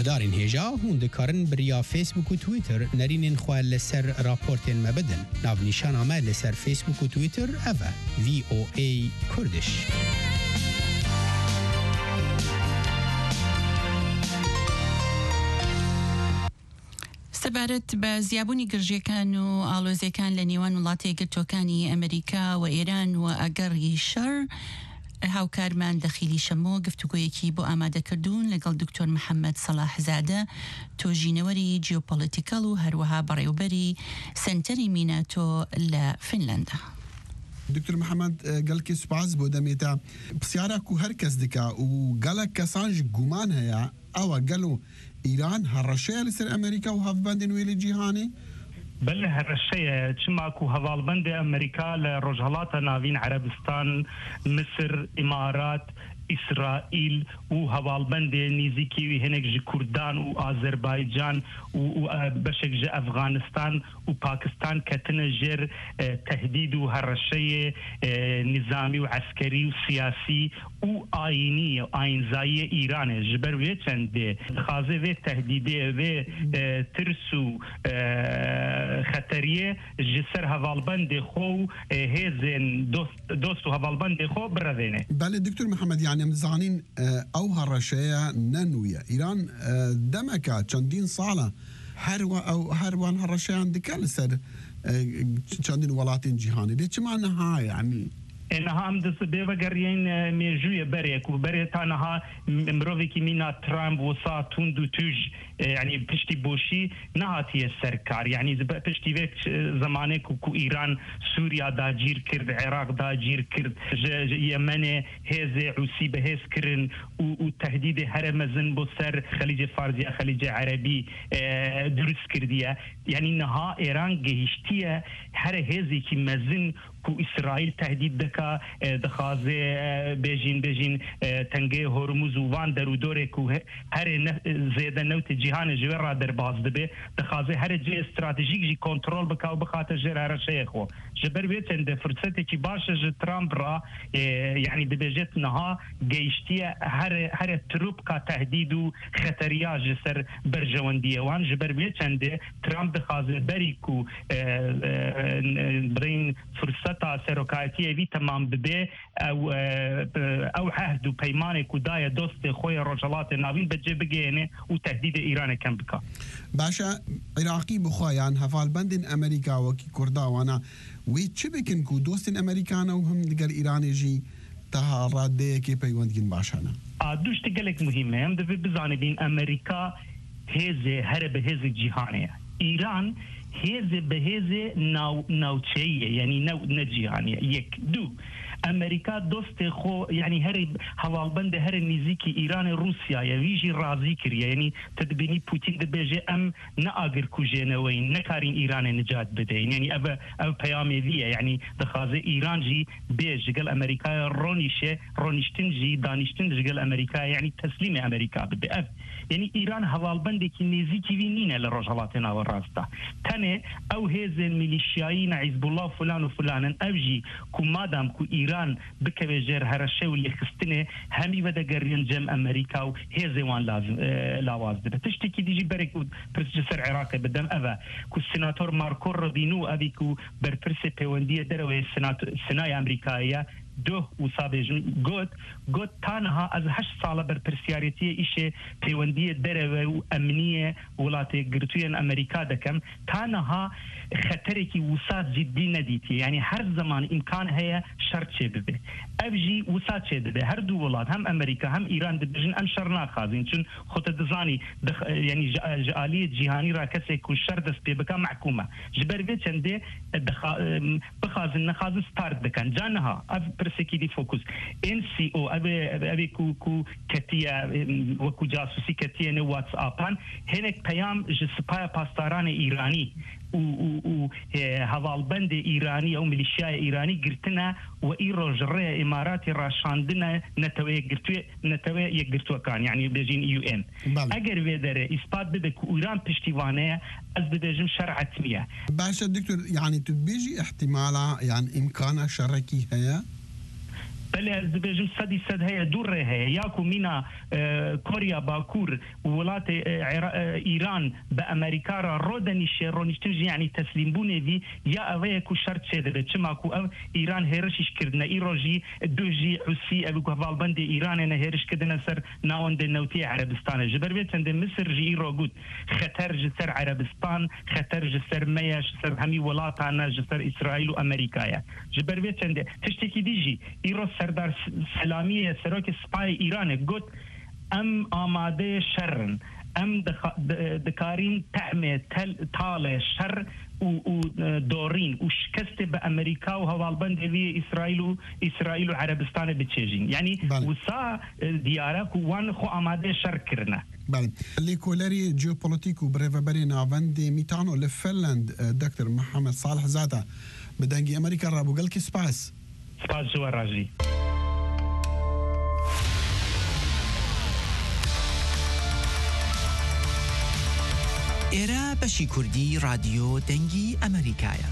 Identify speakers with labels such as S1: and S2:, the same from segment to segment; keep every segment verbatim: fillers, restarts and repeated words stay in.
S1: هدارين هيجا هون دكارن بريا فيسبوك وتويتر نرين خوال لسر رابورتين مبدن ناف نشان عمال لسر فيسبوك وتويتر أفا في أو إي كردش.
S2: سەبارەت بە زیابوونی گرژیەکان و ئاڵۆزیەکان لە نێوان وڵاتی یەکگرتووەکانی ئەمریکا و ئێران و ئەگەڕی شەڕ هاوکارمان دەخیلی شەمۆ گفتوگۆیەکی بۆ ئامادەکردوون لەگەڵ دکتۆر محەممەد سەلاحزادە تۆژینەوەری جیۆپۆلیتیکەڵ و هەروەها بەڕێوبەری سنتەری میناتۆ لە فینلەندا.
S3: دکتور محەممەد گەلکی سوپاس بۆ دەمێتە پرسیارە و هەر کەس دکا و گەلک کەسانش گومان هەیە ئەوە گەل و إيران هالرشية لسر أمريكا وهافباندين ويلي جيهاني؟
S4: بل هالرشية تشماكو هفالبند أمريكا لرجالات نافين عربستان مصر إمارات إسرائيل وهوالبند نيزيكي هناك جي كردان وأذربيجان وبشك جي أفغانستان وباكستان كتنجر تهديد هالرشية نظامي وعسكري وسياسي وآيني وآين زي إيران جبر ويتشن دي خازي في تهديدي في ترسو خطرية جسر هوالبند خو هزين دوست دوستو هوالبند خو برذينه.
S3: بله دكتور محمد يعني مزانين او هالرشايا ننوية إيران دمكا چندين صالة هروا او هروان هالرشايا عندك لسر چندين ولاتين جيهاني دي چه معناها يعني؟
S4: انها ام دس بيوغرين ميجويه بريك وبريتانها مروفيكي مينا ترامب وصا توندو توج يعني بشتي بوشي نهاتي السركار يعني بشتي فيك زمانك كو ايران سوريا داجير كرد عراق داجير كرد يمن هزي عوسي بهز كرن وتهديد هرمزن بسر خليج فارس خليج عربي درس كرديه يعني انها ايران جهشتيه هر هزي كي مزن كو إسرائيل تهديد دكا دخازي بيجين بيجين تنجي هرمز وان درو دوري كو هر زيادة نوت جهان جويرا در باز دبي دخازي هر جي استراتيجيك جي كنترول بكا وبخاطر جير هر شيء خو جبر بيت عند فرصتي كي باش ترامب را يعني ببيجت نها جيشتيا هر هر تروب كا تهديد خطريا جسر برجوانديه وان جبر بيت عند ترامب دخازي بريكو برين فرصة سرکایتی وی تمام بده او او عهد و پیمان کودای دوست خوی رجالات ناوین بجه بگینه و تهدید ایران کم بکا
S3: باشا عراقی بخوایان هفال بندن امریکا و کی کردا وانا وی چه بکن کو دوستن امریکانا و هم دیگر ایرانی جی تا راده کی پیوندگین باشانا
S4: دوش تگلک مهمه هم دو بزاندین امریکا هزه هر به هزه جهانه ایران هذا بهذا ناو ناوتشية يعني ناو نجيانية يك دو أمريكا دوست خو يعني هر هوالبند هر نزيكي إيران روسيا يجي رازي كريا يعني تدبيني بوتين دبيجي أم نأجر كوجينا وين نكارين إيران نجات بدين يعني أب أب بيامي ذي يعني دخازي إيران جي بيج قال أمريكا رونيشة رونيشتن جي دانيشتن جي قال أمريكا يعني تسليم أمريكا بدي أب يعني إيران هوالبند كي نزيكي فينينا للرجالاتنا والراستا تاني أو هذا الميليشيايين حزب الله فلان وفلان أوجي كو مادام كو إيران بكبجر هرشة واللي خستنه همي بدا قرين جم أمريكا وهذا وان لازم اه لاواز ده تشتكي ديجي بريك برسجسر عراق بدم أبا كو السناتور ماركو رودينو أبي كو برپرس پیوندية دروه السناية أمريكاية دو وصابيجن قد قد تانها از هشت سالة برپرسياريتية إيشي پیوندية دروه وأمنية ولاتي قرطوية أمريكا دكم تانها خطركي وسات جدي نديتي يعني هر زمان إمكان هي شرط شي ببه أبجي وسات شي ببه هر دو ولات هم أمريكا هم إيران دبجن أم شرنا خازين چون خط دزاني دخ يعني جالية جهاني را كسي كو شر دست ببكا محكومة جبر بيت چنده بخازن نخاز ستارت دكان جانها أب برسكي دي فوكس إن سي أو أبي أبي كو كو كتيا وكو جاسوسي كتيا نو واتسابان هناك بيام جسبايا باستاران إيراني و و هوالبند إيراني أو ميليشيا إيراني قرتنا وإيرو جرية إماراتي راشاندنا نتوي قرتوي نتوي يقرتوا كان يعني بيجين يو إن أجر بيدر إثبات بدك إيران بشتيوانية أز بدجم شرع تمية
S3: باشا دكتور يعني تبيجي احتمالا يعني إمكان شركي هيا
S4: بله از بجم صدی صد هي دور هي یاکو مینا کوریا باکور ولات ایران به امریکا را رودنی شرونیشتن یعنی تسلیم بونه وی یا اوه کو شرط شده چما کو ایران هرشش کردن ایروجی دوجی حسی ابو کفالبند ایران نه هرش کردن سر ناوند نوتی عربستان جبر بیت اند مصر جی رو گود خطر جسر عربستان خطر جسر میاش سر همی ولات انا جسر اسرائیل و امریکا جبر بیت اند تشتکی دیجی ایرو سردار سلامی سروک سپای ایران گود ام آماده شرن ام دکارین تعمه تال شر و دورين وشكست بامريكا وهوالبند في اسرائيل واسرائيل وعربستان بتشيجين يعني وسا ديارك وان خو اماده شركرنا
S3: بله لیکولری جیوپولیتیک و بريفبري ناوندي ميتانو لفنلند دكتور محمد صالح زاده بدنگي امريكا رابو قال كي سباس
S4: سباس جوراجي
S5: ئێرە بەشی کوردی رادیۆ دەنگی ئەمریکایە.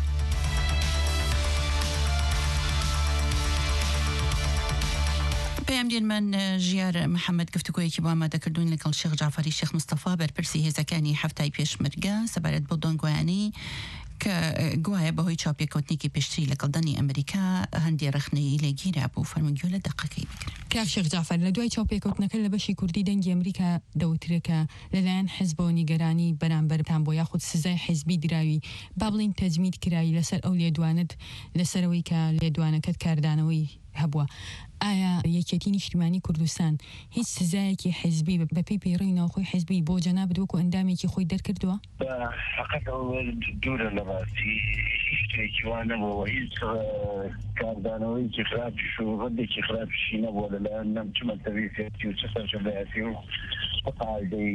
S2: پێم من ژیار محەممەد گفتوگویەکی بۆ ئامادەکردوون لەگەڵ شێخ جعفەری شێخ مستەفا بەرپرسی هێزەکانی هەفتای پێشمەرگە سەبارەت بۆ دۆنگویانی کە گوایە بەهۆی چاپێکوتنێکی پێشتری لەگەڵدانی ئەمریکا هەندێ رەخنەی لێگیرا بوو فەرمانگوێ لە دەقەکەی بکرێت.
S6: کاک شێخ جعفەر لە دوای چاپێکوتنەکە لە بەشی کوردی دەنگی ئەمریکا دەوترێکە لەلایەن حیزبەوە نیگەرانی بەرامبەرتان بۆ یاخود سزای حیزبی دراوی با بڵین تەجمید کرایی لەسەر ئەو لێدوانت لەسەرەوەی کە لێدوانەکەت کاردانەوەی هەبووە. ئایا یەکێتی نیشتیمانی کوردستان هیچ سزایەکی حیزبی بەپێی پەیڕەوی ناوخۆی حیزبی بۆ جەنابەت وەکو ئەندامێکی خۆی دەرکردووە؟
S7: فقط دوورە لە باستی هیچ شتێکی وا نەبووە هیچ کاردانەوەیکی خراپیش و ڕەدێکی خراپیشی نەبووە لەلایەن نەم چ مەکتەبی سیاسی و چ سەرچەوەدایەتی و قاعدەی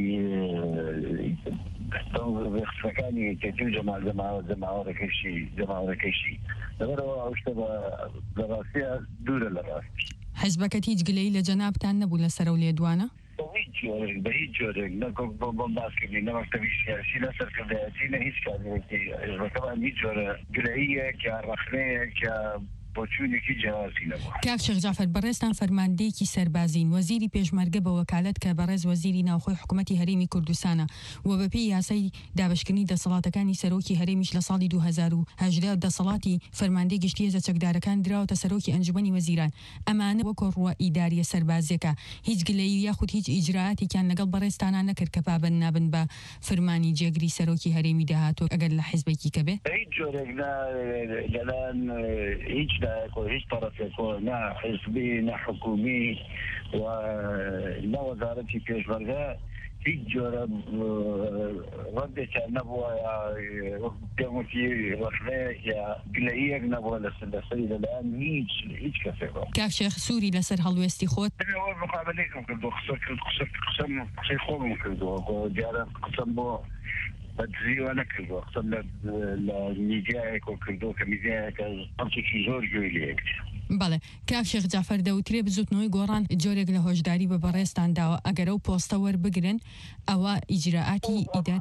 S7: خستەکانی یەکێتی و جەماوەڕەکەیشی جەماوەڕەکەیشی لەبەرەوە ئەو شتە لە ڕاستیە دوورە لە ڕاستی.
S6: حیزبەکەت هیچ گلەیی لە جەنابتان نەبوو لەسەر ئەو لێدوانە؟
S7: بە هیچ جۆرێک نەکۆک بۆ بۆم باسکردنی نە مەکتەبی سیاسی نە سەرکردایەتی نە هیچ کاتێکی حیزبەکەمان هیچ جۆرە گلەییەک یا ڕەخنەیەک یا بۆچوونێکی جیاوازی نەبووە.
S6: کاک شێخ جعفەر بەڕێزتان فەرماندەیەکی سەربازین وەزیری پێشمەرگە بە وەکالەت کە بەڕێز وەزیری ناوخۆی حکوومەتی هەرێمی کوردستانە و بەپێی یاسای دابشکردنی دەسەڵاتەکانی سەرۆکی هەرێمیش لە ساڵی دوو هەزار و هەژدە دەسەڵاتی فەرماندەی گشتی هێزە چەکدارەکان دراوەتە سەرۆکی ئەنجومەنی وەزیران ئەمانە وەکو ڕوە ئیداریە سەربازیەکە هیچ گلەیی یاخود هیچ ئیجراعاتێکیان لەگەڵ بەڕێزتانان نەکرد کە پابەند نابن بە فەرمانی جێگری سەرۆکی هەرێمی داهاتوو ئەگەر لە حیزبێکی کە بێ؟
S7: هیچ جۆرێک لەلایەن هیچ دایەک و هیچ طرفێکۆ نا حیزبی نا حکومی و نا وەزارەتی پێشمەرگە هیچ جۆرە ڕەدێکیان نەبووە پێم وتی ڕەخنەیەک یا گلەییەک نەبووە لەسەری لەلایەن هیچ هیچ کەسێکەوە.
S6: کاک شێخ سووری لەسەر هەڵوێستی خۆت؟
S7: ئەوە مقابلەیەکم کردووە قسەم قسەی خۆم کردووە دیارە قسەم بۆ بەدزیوە نەکردووە قسەم لە میدیایەک و کردووە کە میدیایەکە ئەمچێکی زۆر گوێی لێک.
S6: بەڵێ کاک شێخ جعفەر دەوترێ بزوتنەوەی گۆڕان جۆرێک لە هۆشداری بە بەڕێزتان داوە ئەگەر ئەو پۆستە وەربگرن ئەوە ئیجراعاتی ئیدار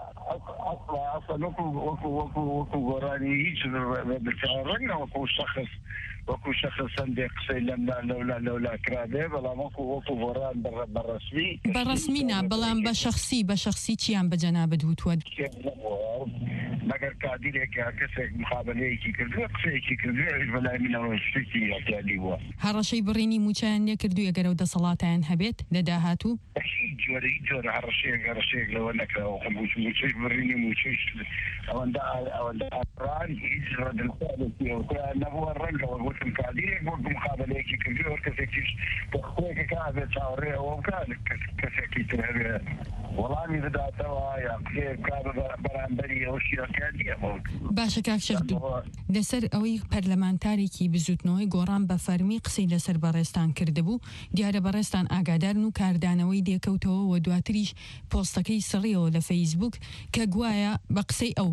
S7: وەکو گۆڕانی هیچ ڕەنگە وەکو شەخص وەکو شەخص هەندێک قسەی لەملا لەولا لەولا کرابێ بەڵام وەکو وەکو گۆڕان بەڕەسمی
S6: بەڕەسمینا بەڵام بە شەخسی بە شەخسی چیان بە جەنابەت وتووە
S7: مەگەر کادیرێک یا کەسێک مخابەلەیەکی کردووە قسەیەکی کردووە بەلای منەوە شتێکی یاکیانی بووە.
S6: هەڕەشەی بڕینی موچیان نێکردووە ئەگەر ئەو دەسەڵاتیان هەبێت لە داهاتوو؟
S7: هیچ جۆرە هیچ جۆرە هەڕەشەیەک هەڕەشەیەک لەوە نەکراوە موچەی بڕینی موچەی ئەوەندە ئەوەندە ئاڕان هیچ ڕەدەکێکی ئەوتیان نەبووە ڕەنگەوە گوتم کادیرێک بۆ مخابەلەیەکی کردووە کەسێکیش خۆیەکە ئابێت چاوەڕێ ئەوە بکات کەسێکی تر هەبێ وەڵامی بداتەوە یا قسەیەک بکات بەرامبەری ئەو شیرەکانی ئەوە.
S6: باشە کاک شێخ لەسەر ئەوەی پەرلەمانتارێکی بزوتنەوەی گۆڕان بە فەرمی قسەی لەسەر بەڕێزتان کردبوو دیارە بەڕێزتان ئاگادارن و کاردانەوەی دێکەوتەوە و دواتریش پۆستەکەی سڕیەوە لە فەیسبوک کە گوایە بە قسەی ئەو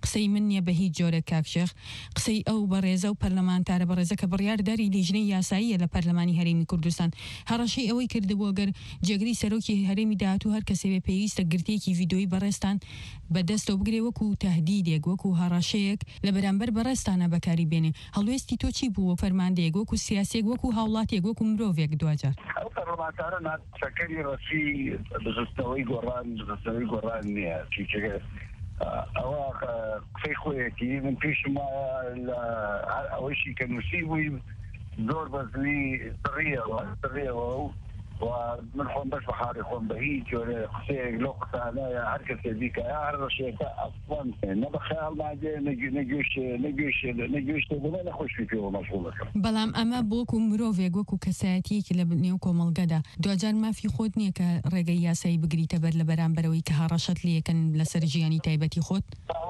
S6: قسەی من نییە بە هیچ جۆرە کاکشێخ قسەی ئەو بەڕێزە و پەرلەمانتارە بەڕێزە کە بڕیارداری لیژنەی یاساییە لە پەرلەمانی هەرێمی کوردستان هەڕەشەی ئەوەی کردبووە گەر جێگری سەرۆکی هەرێمی داهاتوو هەر کەسێ بێ پێویستە گرتێکی ڤیدۆیی بەڕێستان بەدەستەوە بگرێ وەکو تەهدیدێک وەکو هەڕەشەیەک لە بەرامبەر بەڕێستانە بەکاری بێنێ هەڵوێستی تۆ چی بووە فەرماندەیەک وەکو سیاسێک وەکو هاوڵاتێک وەکو مرۆڤێک دوجار
S7: ئەو پەرلەمانتارە ناچەکەری ڕەسی بزستەوەی گۆڕان بزستەوەی گۆڕان نییە چیکە ئەوە قسەی خۆیەتی من پێشم لە ئەوەشی کە نووسی بووی زۆر بەزنی سڕیەوە سڕیەوە و من خۆم بەش بەحاڵی خۆم بە هیچ جۆرە قسەیەک لەو قسانەیە هەر کەسێ بیکە هەر ڕەشێکە ئەسڵەن نە بە خەیاڵ مادێ نەگوێشتێ نەگوێشتێ نەگوێشتێ بڵێ نەخۆشی پێوە مەشغوڵ دەکەم
S6: بەڵام ئەمە بۆکو مرۆڤێک وەکو کەسایەتیەکی لە نێو کۆمەڵگەدا دوجار مافی خۆت نییە کە ڕێگەی یاسایی بگریتە بەر لە بەرامبەرەوەی کە هەڕەشەت لێکن لەسەر ژیانی تایبەتی خۆت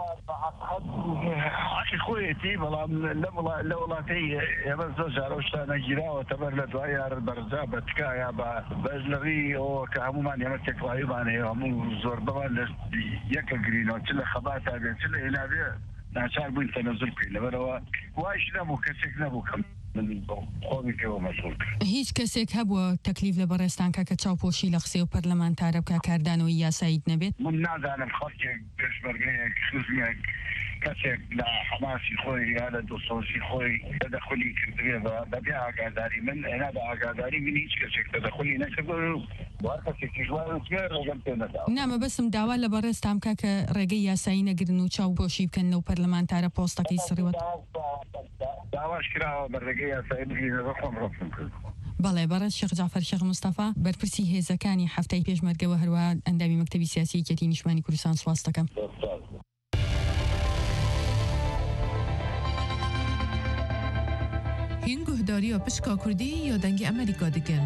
S7: خۆیەتی بەڵام لە وڵاتی ئێمە زۆر جارە شتانە گیراوەتە بەر لە دوای یار بەرزا بە تکایە بە بەژلەڕی ئەوە کە هەمومان ئێمە تێکڵاویمان هەیە هەموو زۆر بەوان لە یەکە گرینەوە چ لە خەباتا بێت چ لە هێنابێ ناچار بووین تەنەزول بکەین لەبەرەوە وایش نەبوو کەسێک نەبوو کەم خۆمی پێوە مەشغوڵ کرد
S6: هیچ کەسێک هەبووە تەکلیف لە بەڕێستانکە کە چاوپۆشی لە قسێ و پەرلەمانتارە بکە کاردانەوەی یاساییت نەبێت
S7: من نازانم خەڵکێک پێشمەرگەیەک خزمێک کەسێک لە حماسی خۆی یا لە دۆسۆسی خۆی تەدەخلی کردوێ بەبێ ئاگاداری من هێنا بە ئاگاداری من هیچ کەسێک تەدەخلی نەکردو وار کەسێکی ژوارێ ڕێگەم پێ نەداوە
S6: نامە بەسم داوا لە بەڕێستان بکە کە ڕێگەی یاسایی نەگرن و چاوپۆشی بکەن و پەرلەمانتارە پۆستەکەی سڕیوەت
S7: داواش کراوە بە ڕێگەی یاسایی بگرینەوە خۆم ڕۆستم کرد
S6: بەڵێ بەڕێز شێخ جعفەر شێخ مستەفا بەرپرسی هێزەکانی هەفتەی پێشمەرگەوە هەروە ئەندامی مەکتەبی سیاسی یەکێتی نیشتمانی کوردستان سواز دەکەم.
S8: هین گهداری و پشکا کردی یا دنگی امریکا دکن؟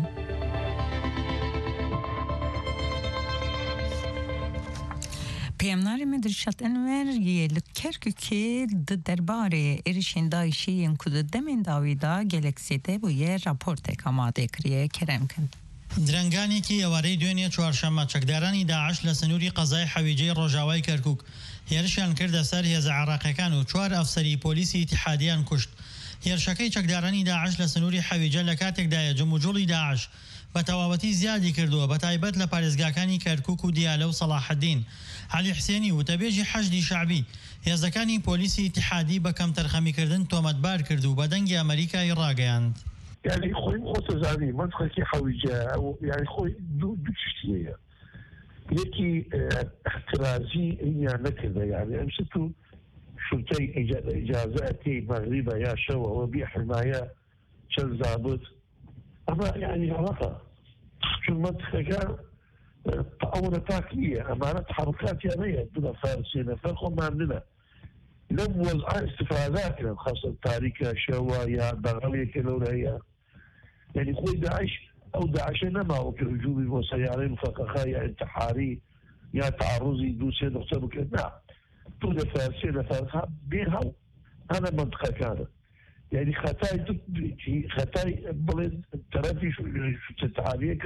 S9: پیامناری مدرشت انور یه لکرک که درباره ارشین دایشی این کد دمین داویدا گلکسی ده بویه راپورت کاماده کریه کرم کن.
S10: درنگانێکی ئەوارەی دوێنێ چوارشەممە چەکدارانی داعش لە سنووری قەزای حەویجەی ڕۆژاوای کەرکووک هێرشیان کردە سەر هێزە عێراقیەکان و چوار ئەفسەری پۆلیسی ئیتیحادیان کوشت. هێرشەکەی چەکدارانی داعش لە سنووری حەویجە لە کاتێکدایە جموجوڵی داعش بە تەواوەتی زیادی کردووە بە تایبەت لە پارێزگاکانی کەرکووک و دیالە و سەلاحەدین. عەلی حسێنی وتەبێژی حەشدی شەعبی هێزەکانی پۆلیسی ئیتیحادی بە کەم تەرخەمیکردن تۆمەتبار کرد و بە دەنگی ئەمریکای ڕاگەیاند.
S11: يعني خوي خصوصا زاني منطقة كي حويجة أو يعني خوي دو دو تشتية يكي احترازي هي نكذا يعني أمسكوا شرطي إجازاتي مغربة يا شوا وبيع حماية شل زابط أما يعني علاقة شو المنطقة كان أول تاكلية أمانة حركات يامية دون فارسين فرقهم ما عندنا لم وضع استفاداتنا خاصة تاريكا شوا يا بغلية كلوريا يعني خوي داعش او داعش نما وكرجوبي وسيارين فقخا يا انتحاري يا تعرضي دوسي نقطة بكنا طول فارسين فارسها بيها هذا منطقة كانت يعني خطاي خطاي بلد ترفي شو تتعاليك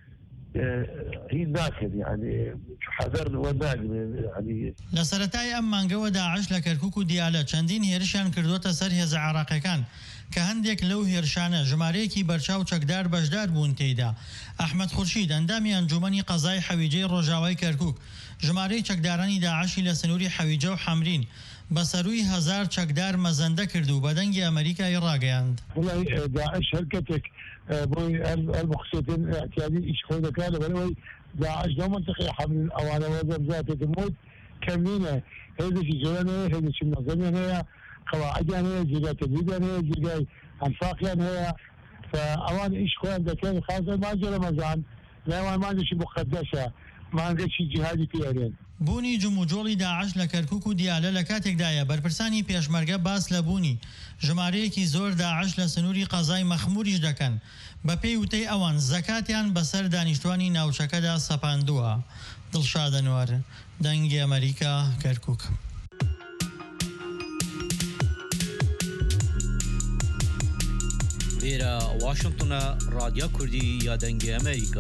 S11: هي ناكد يعني حذرنا وناكد يعني
S10: لسرتاي ئەم مانگەوە داعش لە کەرکووک و دیالە چەندین هێرشیان کردوتە سەر هێزە عێراقیەکان کە هەندێک لەو هێرشانە ژمارەیەکی بەرچاو چەکدار بەشدار بوون تێیدا. ئەحمەد خورشید ئەندامی ئەنجومەنی قەزای حەویجەی ڕۆژاوای کەرکووک ژمارەی چەکدارانی داعشی لە سنووری حەویجە و حەمرین بە سەرووی هەزار چەکدار مەزەندە کرد و بە دەنگی ئەمریکای ڕاگەیاند.
S11: داعش هەرکەتێک بۆی المقصودين اعتيادي ايش خوي ذكاء بلوي داعش دو منطقه حمل اوانه وزن ذات تموت كمينه هذا شيء جوانا هذا شيء منظمه هي قواعد هي جيجا تدريب هي جيجا انفاق هي فاوان ايش خوي ذكاء خاصه ما جرى مزان لا ما عندي شيء مقدسه ما عندي شيء جهادي فيه
S10: بوونی جموجۆڵی داعش لە کەرکووک و دیالە لە کاتێکدایە بەرپرسانی پێشمەرگە باس لە بوونی ژمارەیەکی زۆر داعش لە سنووری قەزای مەخموریش دەکەن بە پێی وتەی ئەوان زەکاتیان بەسەر دانیشتوانی ناوچەکەدا سەپاندووە. دڵشاد ئەنوار دەنگی ئەمریکا کەرکووک.
S12: لێرە واشنگتنە رادیۆ کوردی یا دەنگی ئەمریکا.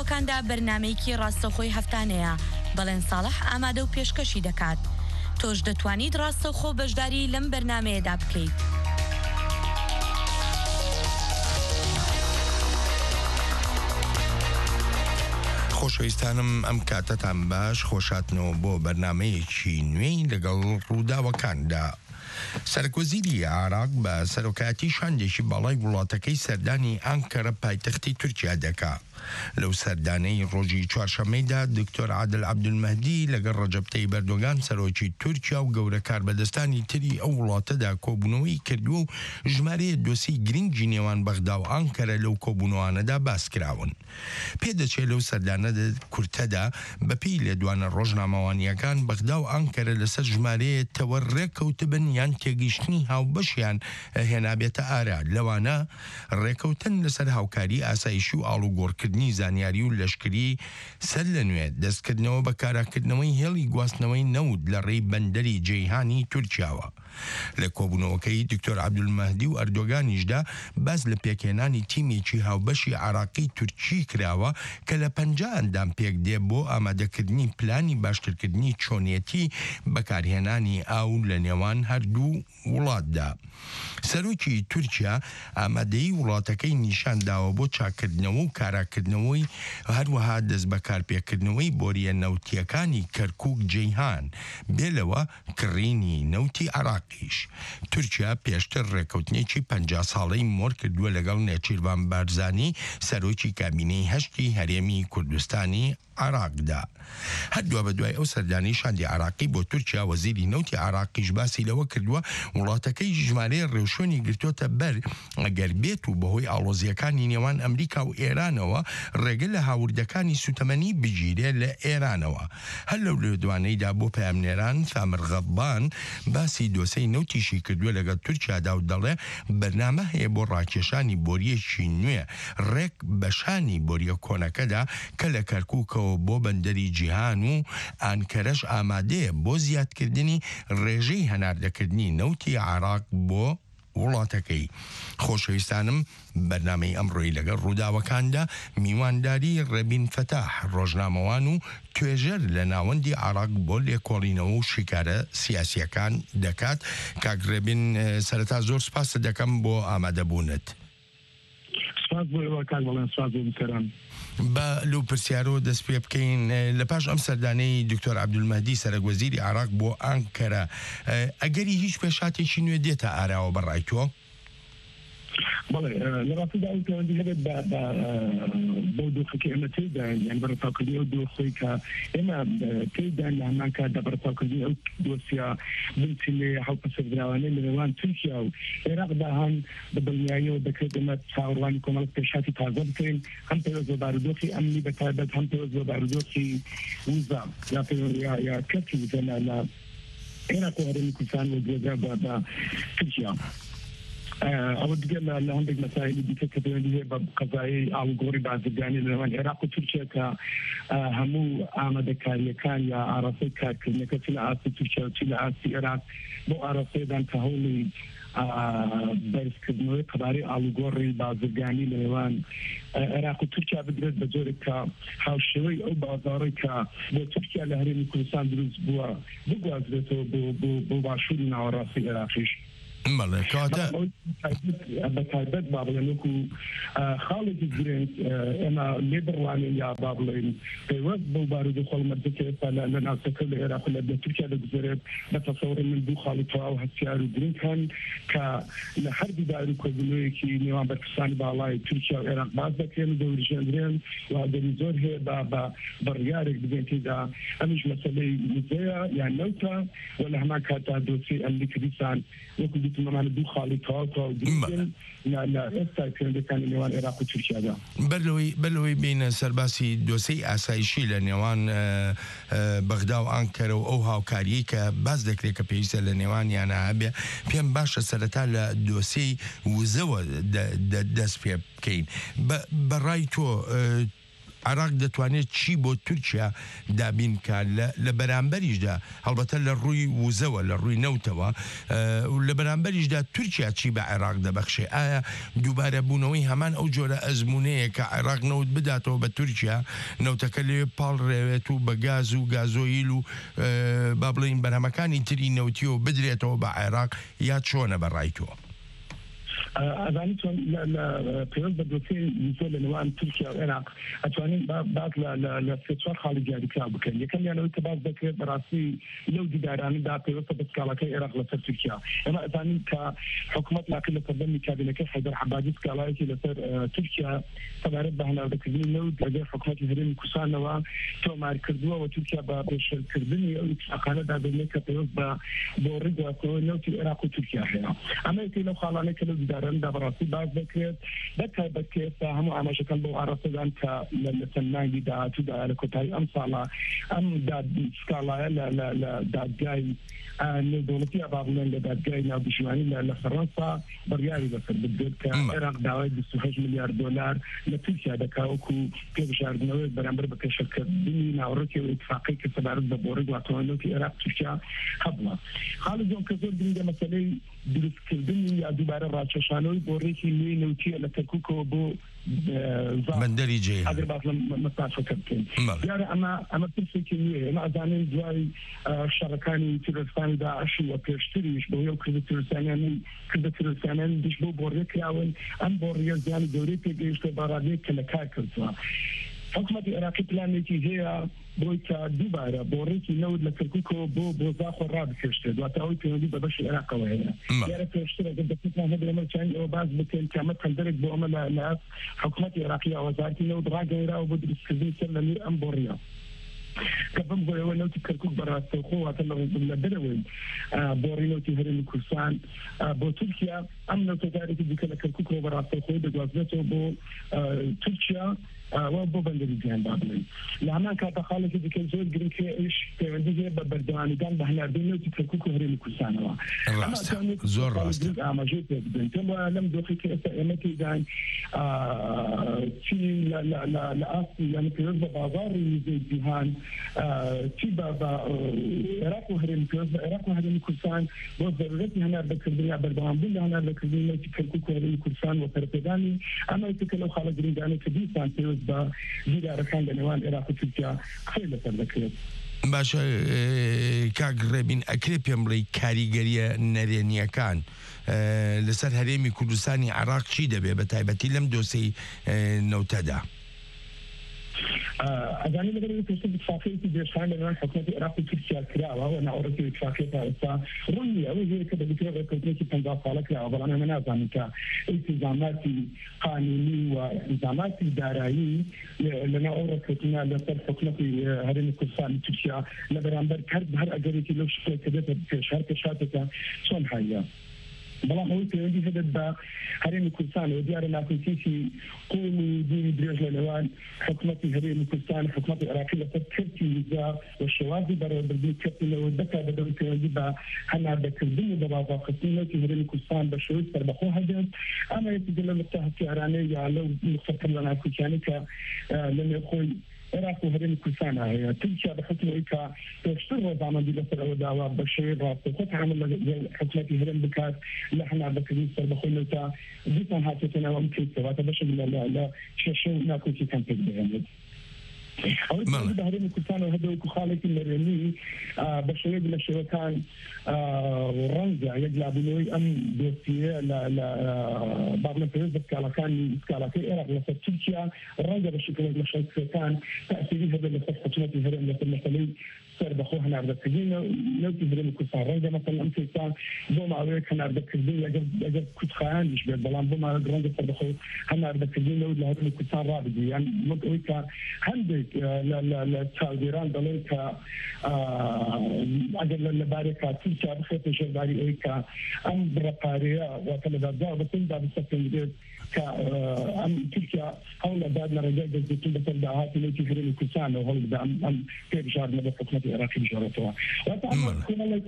S13: ڕووداوەکاندا بەرنامەیەکی ڕاستەوخۆی هەفتانەیە بەڵێن ساڵح ئامادە و پێشکەشی دەکات. تۆش دەتوانیت ڕاستەوخۆ بەشداری لەم بەرنامەیەدا بکەیت.
S14: خۆشەویستانم ئەم کاتەتان باش خۆشاتنەوە بۆ بەرنامەیەکی نوێی لەگەڵ ڕووداوەکاندا. سەرکوزیری عراق بە سەرۆکایەتی شاندێکی باڵای وڵاتەکەی سەردانی ئانکەرە پایتەختی تورکیا دەکا. لەو سەردانەی ڕۆژی چوارشەمەیدا دکتۆر عادل عەبدولمەهدی لەگەڵ ڕەجەب تەیب ئەردۆغان سەرۆکی تورکیا و گەورە کاربەدەستانی تری ئەو وڵاتەدا کۆبوونەوەی کردووە و ژمارەیە دۆسی گرنگی نێوان بەغدا و ئانکەرە لەو کۆبوونەوانەدا باس کراون. پێدەچێت لەو سەردانەدا کورتەدا بەپێی لێدوانە ڕۆژنامەوانیەکان بەغدا و ئانکەرە لەسەر ژمارەیەتەوە ڕێککەوتبن یان تێگەیشتنی هاوبەشیان هێنابێتە ئارا. لەوانە ڕێکەوتن لەسەر هاوکاری ئاسایشی و ئاڵوگۆڕکردنی زانیاری و لەشکری سەر لە نوێ دەستکردنەوە بە کاراکردنەوەی هێڵی گواستنەوەی نەوت لە ڕێی بەندەری جەیهانی تورکیاوە. لە کۆبوونەوەکەی دکتۆر عەبدولمەهدی و ئەردۆغانیشدا باز لە پێکهێنانی تیمێکی هاوبەشی عراقی تورکی کراوە کە لە پەنجا ئەندام پێک دێ بۆ ئامادەکردنی پلانی باشترکردنی چۆنیەتی بەکارهێنانی ئاو لە نێوان هەردوو وڵاتدا. سەرۆکی تورکیا ئامادەی وڵاتەکەی نیشانداوە بۆ چاکردنەوە و کاراکردنەوەی هەروەها دەست بەکارپێکردنەوەی بۆریە نەوتیەکانی کەرکووک جەیهان بێلەوە کڕینی نەوتی عراقیش. تورکیا پێشتر ڕێکەوتنێکی پەنجا ساڵەی مۆر کردووە لەگەڵ نێچیروان بارزانی سەرۆکی کابینەی هەشتی هەرێمی کوردستانی عراقدا. هەردووە بە دوای ئەو سەردانی شاندی عراقی بۆ تورکیا وەزیری نەوتی عراقیش باسی لەوە کردووە وڵاتەکەی ژمارەیە ڕێوشۆنی گرتوۆتە بەر ئەگەر بێت و بەهۆی ئاڵۆزیەکانی نێوان ئەمریکا و ئێرانەوە ڕێگە لە هاوردەکانی سوتەمەنی بگیرێ لە ئێرانەوە. هەر لەو لێدوانەیدا بۆ پامنێران ثامر غەضبان باسی دۆسەی نەوتیشی کردووە لەگەڵ تورکیادا و دەڵێ بەرنامە هەیە بۆ ڕاکێشانی بۆریەکی نوێ ڕێک بەشانی بۆریە کۆنەکەدا کە لە کەرکووکەوە بۆ بەندەری جیهان و ئانکەرەش ئامادەیە بۆ زیادکردنی ڕێژەی هەناردەکردنی نەوتی عراق بۆ وڵاتەکەی. خۆشەویستانم بەرنامەی ئەمڕۆی لەگەڵ ڕووداوەکاندا میوانداری ڕەبین فەتاح ڕۆژنامەوان و توێژەر لە ناوەندی عراق بۆ لێکۆڵینەوە و شیکارە سیاسیەکان دەکات. کاک ڕەبین سەرەتا زۆر سپاس دەکەم بۆ ئامادەبوونت.
S11: سپاس بۆ ئێوە کاک بەڵێن سپاس بۆ بکەران.
S14: بە لەو پرسیارۆ دەست پێ بکەین لە پاش ئەم سەردانەی دکتۆر عەبدولمەهدی سەرۆکوەزیری عراق بۆ ئانکەرە ئەگەری هیچ پێشاتێکی نوێ دێتە ئاراوە بەڕای تۆ؟
S11: بەڵێ لە ڕاستیدا ئەو پەیوەندی هەبێت بۆ دۆخەکە ئێمە تێداین یان بەرەتاوکردنی ئەو دۆخەی کە ئێمە تێداین لە هەمان کاتدا بەرەتاوکردنی ئەو دۆسیا بنچینێ هەڵپەسەردراوانەی لە نێوان تورکیا و عێراقدا هەم بە دڵنیاییەوە دەکرێت ئێمە چاوەڕوانی کۆمەڵک پێشاتی تازە بکەین هەم پێوەست بە بارودۆخی ئەمنی بەتایبەت هەم پێوەست بە بارودۆخی وزا یا یا کەرتی وزە لە عێراق و هەرێمی کوردستان و جێگا بە تورکیا. ئەوە دیگە لە هەندێک مەسایلی دیکە کە پەیوەندی هەیە بە قەزایی ئاڵوگۆڕی بازرگانی لە نێوان عێراق و تورکیا کە هەموو ئامادەکاریەکان یا ئاراستەی کارکردنەکە چ لە ئاستی تورکیا و چ لە ئاستی عێراق بۆ ئاراستەیەدان کە هەوڵی بەرزکردنەوەی قەبارەی ئاڵوگۆڕی بازرگانی لە نێوان عێراق و تورکیا بدرێت بە جۆرێک کە هاوشێوەی ئەو بازاڕی کە بۆ تورکیا لە هەرێمی کوردستان دروست بووە بگوازرێتەوە بۆ باشووری ناوەڕاستی عێراقیش.
S14: بەڵێ کاتە
S11: بەتایبەت با بڵێن وەکو خاڵێکی گرنگ ئێمە لێ بڕوانین یا با بڵێن پەیوەست بەو بارودۆخ هەڵمەرجەکە ئێستا لە ناوچەکە لە عێراق لە تورکیا دەگوزارێت بە تەسەوڕی من دوو خاڵی تەواو هەستیار و گرنگ هەن کە لە هەردوو داری کۆبوونەوەیەکی نێوان بەرپرسانی باڵای تورکیا و عێراق باز دەکرێن و دەوریژێنرێن و دەری زۆر هەیە بە بڕیارێک بگەین تێدا ئەمیش مەسەلەی وزەیە یان نەوتە و لە هەمان کاتدا دۆسی ئەمنی کوردستان وەکو دیتمەمان دوو خاڵی تەواو گرنگن لە ئێستا پەیوەندیەکانی نێوان عێراق و تورکیادا.
S14: بەرلەوەی بینە سەرباسی دۆسەی ئاسایشی لە نێوان بەغدا و ئانکەرە و ئەو هاوکاریی کە باز دەکرێت کە پێویستە لە نێوانیانە هەبێ پێم باشە سەرەتا لە دۆسەی وزەوە دەست پێ بکەین. بەڕای تۆ عراق دەتوانێت چی بۆ تورکیا دابینکە لە بەرامبەریشدا هەڵبەتە لە ڕووی وزەوە لە ڕووی نەوتەوە لە بەرامبەریشدا تورکیا چی بە عێراق دەبەخشێ ئایا دووبارە بوونەوەی هەمان ئەو جۆرە ئەزمونەیە کە عێراق نەوت بداتەوە بە تورکیا نەوتەکە لێ پاڵ ڕێوێت و بە گاز و گازۆیل و با بڵین بەرهەمەکانی تری نەوتیەوە بدرێتەوە بە عێراق یا چۆنە بەڕایتەوە
S15: ئەزانی چۆن پێوەست بە دۆسێ زۆر لە نێوان تورکیا و عێراق ئەتوانین باز لە سێ چوار خاڵی دیاریکرا بکەین یەکەمیانەوەی کە باز دەکرێت بەڕاستی لەو دیدارانەدا پێوەستە بە سکاڵەکەی عێراق لەسەر تورکیا ئێمە ئەزانین کە حکوومەت لاکرد لە سەردەمی کابینەکەی حەیدەر عەبادی سکاڵایەکی لەسەر تورکیا سەبارەت بە هەناردەکردنی نەوت لەگەڵ حکوومەتی هەرێمی کوردستانەوە تۆمار کردووە و تورکیا بە پێشکردنی ئەو اتفاقانە دابینێت کە پێوەست بە بۆ ڕێگواکەوەی نەوتی عێراق و تورکیا هەیە ئەمە یەکەی لەو خاڵانەی کە لەو دیدارانەدا بەڕاستی باز دەکرێت بەتایبەت کە ئێستا هەموو ئاماژەکان بۆ ئاڕاستەدان کە لە سەرمانگی داهاتوودا لە کۆتایی ئەم ساڵە ئەم سکاڵایە لە دادگای نێودەوڵەتی با بڵێن لە دادگای ناودیشمانی لە فەڕەنسا بڕیاری بەسەر بدرێت کە عێراق داوای بیست و هەشت میلیارد دۆلار لە تورکیا دەکاوەکو پێبژاردنەوەی بەرامبەر بە کێشەکردنی ناوەڕۆکی و اتفاقی کە سەبارەت بە بۆ ڕێگواتەوەی عێراق تورکیا هەبووە خاڵی جۆن کە زۆر گرنگە مەسەلەی دروستکردنی یا دووبارە ڕاکێشانەوەی بۆ ڕێکی نوێی نەوتیە لە کەرکووکەوە بۆ
S14: بەندەری جێ
S15: ئەگەر باس لە مەسافەکە بکەین دیارە ئەمە ئەمە پرسێکی نوێ ئێمە ئەزانین دوای شەڕەکانی تیرۆریستانی داعش و پێشتریش بۆ یەو کردە تیرۆریستانیانی کردە تیرۆریستانیان دیش بۆ بۆ ڕێکراون ئەم بۆ ڕێ زیانی گەورەی پێگەیشتە بەڕادەیەک کە لە کار کردووە حکوومەتی عێراقی پلانێکی هەیە بۆی کە دووبارە بۆ ڕێکی نەوت لە کەرکووکەوە بۆ بۆ زاخۆ ڕابکێشتێت دواتە ئەوەی پەیوەندی بە بەشی عێراقەوە هەیە دیارە پێشتر ئەگەر دەکەتان هەبێ ئەمە چەند ئەوە باز بکەین کە ئەمە چەندەرێک بۆ ئەمە لە حکوومەتی عێراقی وەزارەتی نەوت ڕاگەیراوە بۆ دروستکردنی سەر لە میر ئەم بۆ ڕێە کە بم بۆیەوە نەوتی کەرکووک بەڕاستەوخۆ واتە لە دەرەوەی بۆ ڕێنەوتی هەرێمی کوردستان بۆ تورکیا ئەم نەوتەدارێکی دیکە لە کەرکووکەوە بەڕاستەوخۆی دەگوازرێتەوە بۆ تورکیا و بۆ بەندەری جیهان با بڵێن لە هەمان کاتە خاڵێکی دیکە زۆر گرنگکە ئەویش پەیوەندی هەیە بە بەردەوامیدان بە هەناردەی نەوتی کەرکووک و هەرێمی کوردستانەوە
S14: زۆر ڕاستە
S15: ئاماژەی پێ بدەین پێم وایە لەم دۆخی کە ئێستا ئێمە تێداین چی لە ئاستی یعنی پێوەست بە بازاڕی ویزەی جیهان چی بە عێراق و هەرێمی پێوەست بە عێراق و هەرێمی کوردستان بۆ ضرورەتی هەناردەکردنی یا بەردەوامبوون لە هەناردەکردنی نەوتی کەرکووک و هەرێمی کوردستان و پەرپێدانی ئەمە یەکێکە لەو خاڵە گرنگانەی کە دیسان پێوەست بە دیدارەکان لە نێوان عێراق و تورکیا خێر لەسەر دەکرێت
S14: باشە کاگڕێبین ئەکرێ پێم بڵێ کاریگەریە نەرێنیەکان لەسەر هەرێمی کوردستانی عێراق چی دەبێ بە تایبەتی لەم دۆسەی نەوتەدا
S15: ئەزانی لەگەڵ پێشتر اتفاقیەتی بێشان لەنێوان حکوومەتی عێراق و تورکیا کراوە و ناوەڕەتی اتفاقیە تا ئێستا ڕوونی ئەوەی هەیە کە دەبێتەوە ڕێککەوتنێکی پەنجا ساڵە کراوە بەڵام ئێمە نازانین کە ئیلتیزاماتی قانونی و ئیلتیزاماتی دارایی لەناو ئەو ڕێککەوتنە لەسەر حکوومەتی هەرێمی کوردستانی تورکیا لە بەرامبەر هەر ئەگەرێکی لەو شتێک کە دێتە پێش هەر پێشاتێکە چۆن هەیە بەڵام ئەوەی پەیوەندی هەبێت بە هەرێمی کوردستانەوە دیارە ناکۆکیی قوم و دیری درێژ لە نێوان حکوومەتی هەرێمی کوردستان حکوومەتی عێراقی لەسەر کەرتی ویزا و شێوازی بەڕێوەبردنی کەرتینەوە دەکا بەدەوری پەیوەندی بە هەناردەکردن و بەبازاخستنی نەوتی هەرێمی کوردستان بە شێوەی سەربەخۆ هەبێت ئەمە یەکێکە لە نقطە هەفتیارانەی یا لەو نقطەکە لە ناکۆکیانەی کە لە نێوخۆی عێراق و هەرێمی کوردستان هەیە تورکیا بەحکمەوەی کە پێشتر ڕۆژامەندی لەسەرەوە داوا بە شێوەی ڕاستەوخۆ تەعامل لەگەڵ حکوومەتی هەرێم بکات لە هەناردەکردنی سەربەخۆی نەوتە دیسان هاتێتە ناو ئەم کەیسەوە بەشێک لە کێشە ناکۆکیەکان پێ بدەهێنێت ئەوەی بە هەرێمی کوردستان و هەدەوەکو خاڵێکی نەرێنی بە شێوەیەک لە شێوەکان ڕەنگە یەک لابوونەوەی ئەم دۆسیە لە بابلە پێوەست بە سکاڵەکانی سکاڵەکەی عێراق لەسەر تورکیا ڕەنگە بە شکلێک لە شەکرەکان تەئسیری هەبێت لەسەر حکوومەتی هەرێم لەسەر مەسەلەی سەربەخۆ هەناردەکردنی نەوتی هەرێمی کوردستان ڕەنگە مەسەڵەن ئەم کەیسا بۆ ماوەیەک هەناردەکردنی ئەگەر کوتخایانیش بێت بەڵام بۆ ماوەیەک ڕەنگە سەربەخۆ هەناردەکردنی نەوت لە هەرێمی کوردستان ڕابدی یان وەک ئەوەی کە هەندێک لە چاودێران دەڵێن کە ئەگەر لە بارێکا تورکیا بخێتە ژێرباری ئەوەی کە ئەم بڕەپارەیە واتە لە دادگا بەسەردا بسەپێنرێت کە ئەم تورکیا هەوڵ لەداد لە ڕێگای دەستگرتن بەسەر داهاتی نەوتی هەرێمی کوردستانەوە هەوڵ بدە ئەم پێبژاردنە بە حکوومەتی عێراقی بژێڕێتەوە واتە ئەمە کۆمەڵێک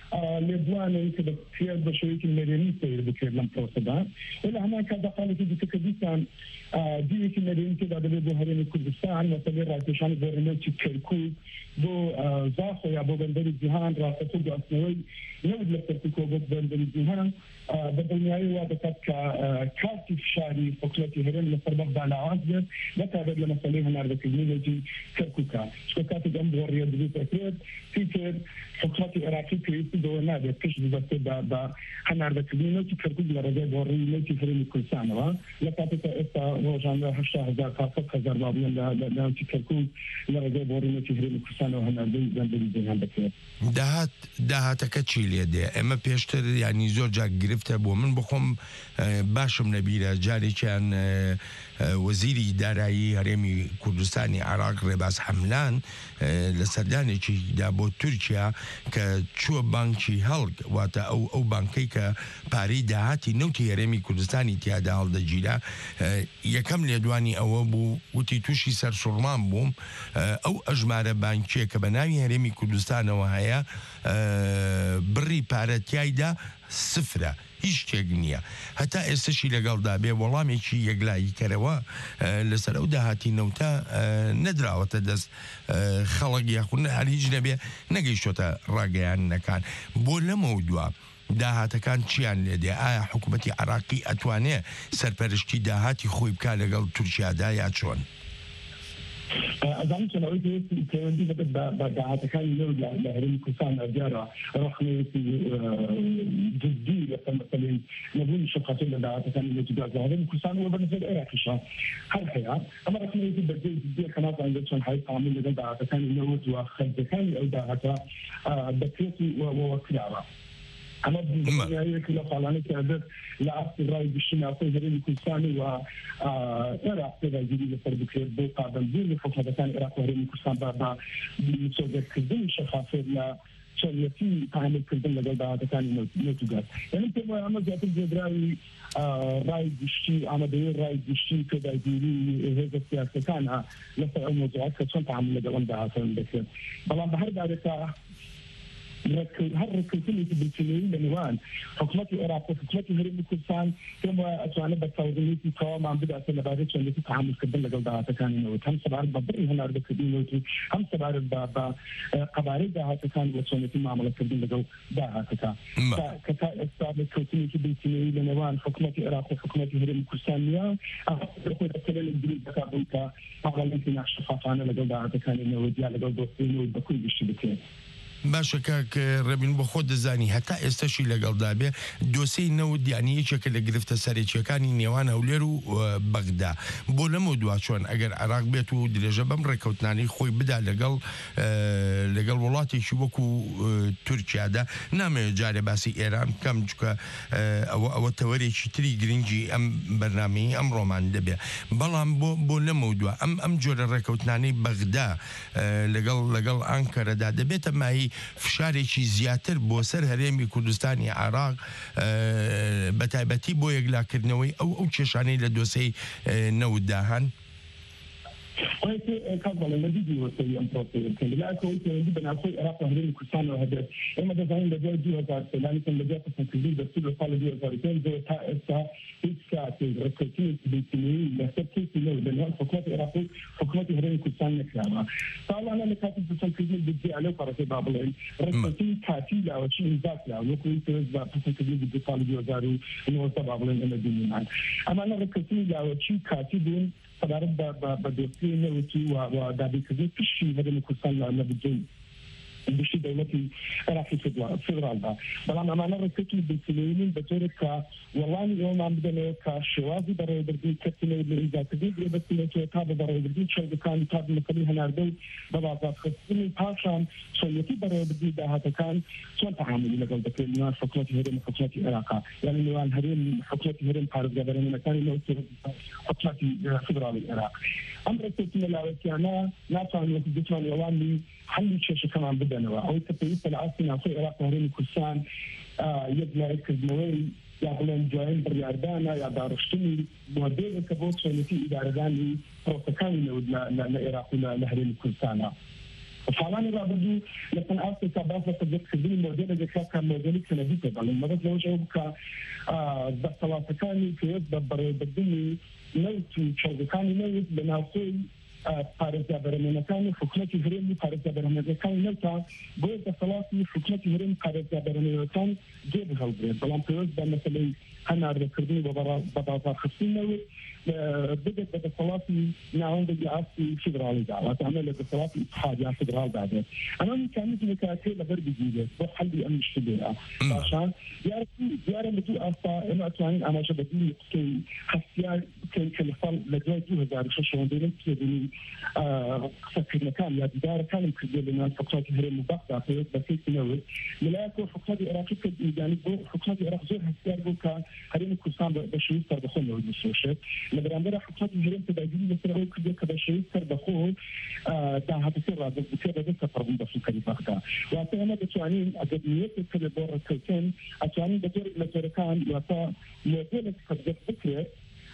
S15: لبوان كده في بشوية المدنية سير بكير لم توصدها إلى هناك كذا قالوا في كردستان دي في المدينة كده بدو هرين كردستان مثلا راتشان بورنيتي كركوك بو زاخو يا بو بندر الجهان راتشو بو أسنوي نود لفتكو بو بندر الجهان بالدنياي وابتك كاتف شاري فقلتي هرين لفربق على عازل لتا بدل مسألة هنا ركزني كركوكا شو كاتب أم بوريا دبيت أكيد فكر فقلتي عراقي كيس دو نادي كش بس با هنا ركزني كركوك لرجع بوري نتي هرين كل سنة لتا بتا روزان هشتا هزار فقط هزار بابين لا لا كركوك لرجع بوري نتي هرين كل سنة وهنا بندر الجهان بكير
S14: دهات دهات كتشي ليدي اما بيشتر يعني زور جاك گرفته بو من بخوم باشم نبیره جاری كان وزيري دارایی هرمی کردستانی عراق رباس حملان لسردانی چی دابو ترکیه که چو بانکی هلگ واتا او او بانکی که پاری دهاتی نوتی هرمی کردستانی تیاده هل دجیره یکم لیدوانی او بو وتی توشی سر سرمان بوم او اجمار بانکی که بناوی هرمی کردستان و هیا بری پارتیای دا سفرة هیچ شتێک نییە هەتا ئێستاشی لەگەڵدا بێ وەڵامێکی یەکلایی کەرەوە لەسەر ئەو داهاتی نەوتە نەدراوەتە دەست خەڵک یاخود هەر هیچ نەبێ نەگەیشتۆتە ڕاگەیاندنەکان بۆ لەمەوە دووە داهاتەکان چیان لێدێ ئایا حکوومەتی عراقی ئەتوانێ سەرپەرشتی داهاتی خۆی بکات لەگەڵ تورکیادا یا چۆن؟
S15: أظن أن أريد أن أقول بعد كان يوجد لهرم كوسان أجارة رقمي جدي مثلا نقول شقتين بعد كان يوجد لهرم كوسان وبنزل العراق شا هالحياة أما رقمي بدي جدي كانت عند شان حي عامل لدى بعد كان يوجد وخد كان أو بعد بكيتي وكلارا أنا بالنهاية كلا فعلانة كذا لا أصل رأي بشنا أقول هرين كوساني و أنا أصل رأي جديد صار بكير بوقا بنزول فقط كان العراق هرين كوسان بعد بسوق كذب شخافير لا شريتي تعمل كذب لقل بعد كان نتوجد يعني كما أنا جات الجدري رأي بشتي أنا بير رأي بشتي كذا يديري هذا السياسة كان لسه الموضوعات كشون تعمل لقل بعد كان بكير بلان بحر بعد هر كل بالكلين بنوان حكومة العراق وحكومة هرم كردستان كما أتوانى بالتوظيفي كوا ما بدأ سنبارك اللي تتعامل كبل لقل دعاتا كان ينوت هم سبار ببري هنا أرد كبير نوتي هم سبار بابا قباري دعاتا كان وصونتي معاملة كبير لقل دعاتا كان كتا استعب الكوتيني بالكلين بنوان حكومة العراق وحكومة هرم كردستان يا أخذ الكلين الجديد بكابوكا أغلق نعش خافانا لقل دعاتا كان ينوت يا لقل دوستين وبكل بشبكين
S14: باشە کاک ڕەبین بۆ خۆ دەزانی هەتا ئێستاشی لەگەڵدا بێ دۆسەی نەوت دیانی یەکێکە لە گرفتە سەرێکیەکانی نێوان هەولێر و بەغدا بۆ لەمە دوا چۆن ئەگەر عراق بێت و درێژە بەم ڕێکەوتنانی خۆی بدا لەگەڵ لەگەڵ وڵاتێکی وەکو تورکیادا نامەوێت جارێ باسی ئێران بکەم چکە ئەوە ئەوە تەوەرێکی تری گرنگی ئەم بەرنامەی ئەمڕۆمان دەبێ بەڵام بۆ بۆ لەمە دوا ئەم ئەم جۆرە ڕێکەوتنانەی بەغدا لەگەڵ لەگەڵ ئانکەرەدا دەبێتە مای فشارێکی زیاتر بۆ سەر هەرێمی کوردستانی عراق بەتایبەتی بۆ یەکلاکردنەوەی ئەو ئەو کێشانەی لە دۆسەی نەوتدا هەن
S15: وهي كذا لما بيجي وسوي امبروتي كان لا كويس يجيب انا اخوي عراق هذين كوسان وهذا اما ده زين ده جي وزاره لان كان ده تفكير ده كله قال دي وزارتين ده تا اسكا ركتي بيتني لا تكتي لو ده حكومه العراق حكومه هذين كوسان نكرا طبعا انا كاتب تفكير بدي عليه فرق بابلين ركتي كاتي لا وشي ذات لا وكويس ده تفكير بدي قال دي وزاره انه بابلين انا دي اما انا ركتي لا وشي كاتي دين فدارد بدوسي نوتي ودابي كذي فيشي هذا المكسل لبجي بشي دولتي عراقي فدرال ده بلان أنا ركتي بالسليمين بطورك والله يوم عم بدنا كشوازي برا يبردين كتير من إذا تجيب بس نتوه تاب برا يبردين شو كان تاب مكلي هناردو ببعض خصني باشان شويتي برا يبردين ده هذا كان شو تعامل لقل بكلمات حكومة هرم حكومة العراق يعني نوان هرم حكومة هرم قارب جبرين مكان نوتي حكومة فدرال العراق أمر التوتي لاوتيانا ناتوان وكدتوان يواني حلي شيء كمان بدنا أو تبيت العاصمة في العراق هرم كردستان يبنى كردنوي يا بلان جاين برياردانا يا دارشتني موديل كبوت شنتي إدارة داني بروتوكولي للعراق ولا لهرم كردستان فعلان رابطو لكن أصل كباس لتجد كذي موديل ذكاء كان موديل كندي تبع المرض لو جاوب ك بس كان في يد بدني نوت شو كان نوت بناقول پارێزا بەرهەمهێنەکانی حکوومەتی هەرێمی پارێزا بەرهەمهێنەکانی نەوتا بۆ دەسەڵاتی حکوومەتی هەرێمی پارێزا بەرهەمهێنەکان جێ بهەڵبرێت بەڵام پێویست بە مەسەلەی هەناردەکردنی بە بازارخستنەوەی بدێت بە دەسەڵاتی ناوەندێکی ئاستی فیدراڵیدا واتە ئەمە لە دەسەڵاتی ئیتحادیا فیدراڵدا بێت ئەمە میکانیزمێکە هەیە لەبەر بگیرێت بۆ حەلی ئەم مشکلەیە باشان دیارە لە دوو ئاستا ئێمە ئەتوانین ئاماژە بەدووی قسەی هەستیار بکەین کە لە ساڵ لە دوای دوو هەزار و شەش ئەوەندەی پێبینی قسەکردنەکان یا دیدارەکانم کردێ لە ناو حکوومەتی هەرێمی بەغدا پێویست بە سێکەوەی لەلایەکەوە حکوومەتی عێراقی کردیانی بۆ حکوومەتی عێراق زۆر هەستیار بوو کە هەرێمی کوردستان بە شێوەی سەردەخۆیەوە بسۆشێت لە بەرامبەر حکوومەتی هەرێم پێداگیری لەسەر ئەوە کردێت کە بە شێوەی سەردەخۆ داهاتەکەی ڕادەبووکە بەدەست سەفەربوون بە سوکەری بەغدا واتە ئێمە دەتوانین ئەگەر نیەتێک کردێت بۆ ڕێککەوتن ئەتوانین بە جۆرێک لە جۆرەکان واتە مۆدێلێک کردێت بکرێت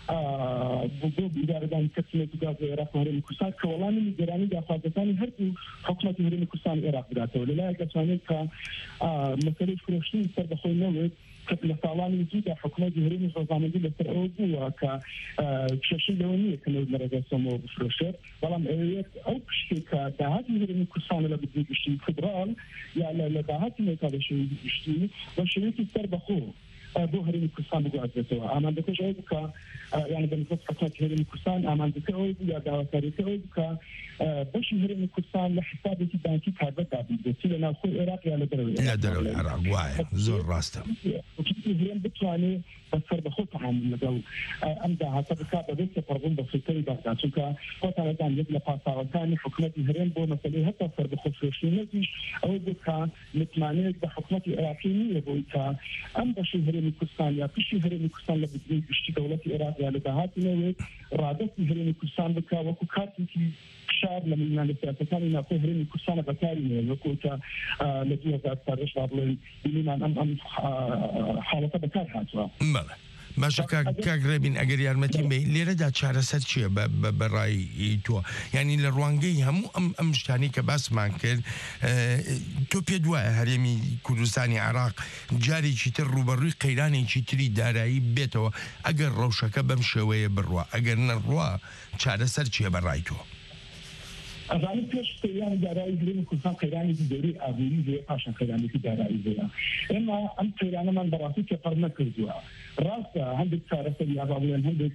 S15: بۆ بیدارەدانی کەسێت گاز عێراق و هەرێمی کوردستان کە وەڵامی نیگەرانی داخوازەکانی هەردوو حکوومەتی هەرێمی کوردستان عێراق بداتەوە لەلایەک دەتوانێت کە مەسەلەی فرۆشتنی سەردەخۆی نەوێت کە لە ساڵانی دوودا حکوومەتی هەرێمی ڕۆژانەبی لەسەر ئەوە بووە کە کێشەی لەوە نییە کە نەوت لە ڕێگەسەمەوە بفرۆشێت بەڵام ئەوەیەت ئەو پشتێک کە داهاتی هەرێمی کوردستانە لە بدوی گشتی فدرال یا لە داهاتی نێتا بە شێوەی گشتی بە شێوەیەکی سەردەخۆ بۆ هەرێمی کوردستان بگوازێتەوە ئامادەکەش ئەوە بکە یعنی بەنسبەت حکوومەتی هەرێمی کوردستان ئامادەکە ئەوە بوو یا داواکاریەکە ئەوە بکە بەشی هەرێمی کوردستان لە حسابێکی بانکی کاربەردا بێت لە ناوخۆی عێراق یا لە دەرەوەی
S14: لە دەرەوەی عێراق وایە زۆر ڕاستە
S15: هەرێم بتوانێت بە سەردەخۆ تەعامل لەگەڵ ئەم داهاتە بکات بەبێت سەفەربوون بە فیلتەری بەغدا چونکە خۆتانەتان یەک لە پاساوەکانی حکوومەتی هەرێم بۆ مەسەلەی هەتا سەردەخۆ فرۆشتنی نەزیش ئەوە بوو کە متمانەیەک بە حکوومەتی عێراقی نییە بۆی کە ئەم بەشی هەرێمی کوردستان یا پشتی هەرێمی کوردستان لە بدوی گشتی دەوڵەتی عێراق یا لە داهاتی نەوێت ڕادەتی هەرێمی کوردستان بکە وەکو کاتێکی فشار لە میلیۆنە سیاسەکانی ناوخۆی هەرێمی کوردستانە بەکاری نێت وەکو کە لە دوو هەزار و چواردە با بڵێن بینیمان ئەم ئەم حاڵەتە بەکار هاتووە
S14: باشە کاگرێبین ئەگەر یارمەتیم بێ لێرەدا چارەسەر چییە بەڕای تۆ ینی لە ڕوانگەی هەموو ئەم ئەم شتانی کە باسمان کرد تۆ پێ دوایە هەرێمی کوردستانی عێراق جارێکی تر ڕوبەڕووی قەیرانێکی تری دارایی بێتەوە ئەگەر ڕەوشەکە بەم شێوەیە بڕوە ئەگەر نەڕوە چارەسەر چییە بەڕای تۆ
S15: ئەزانی پێش قەیرانی دارایی هەرێمی کوردستان قەیرانێکی گەورەی ئابووری هەیە پاشان قەیرانێکی دارایی هەیە ئێمە ئەم قەیرانەمان بەڕاستی تێپەڕ نەکردووە ڕاستە هەندێک چارەسەر یا با بڵێن هەندێک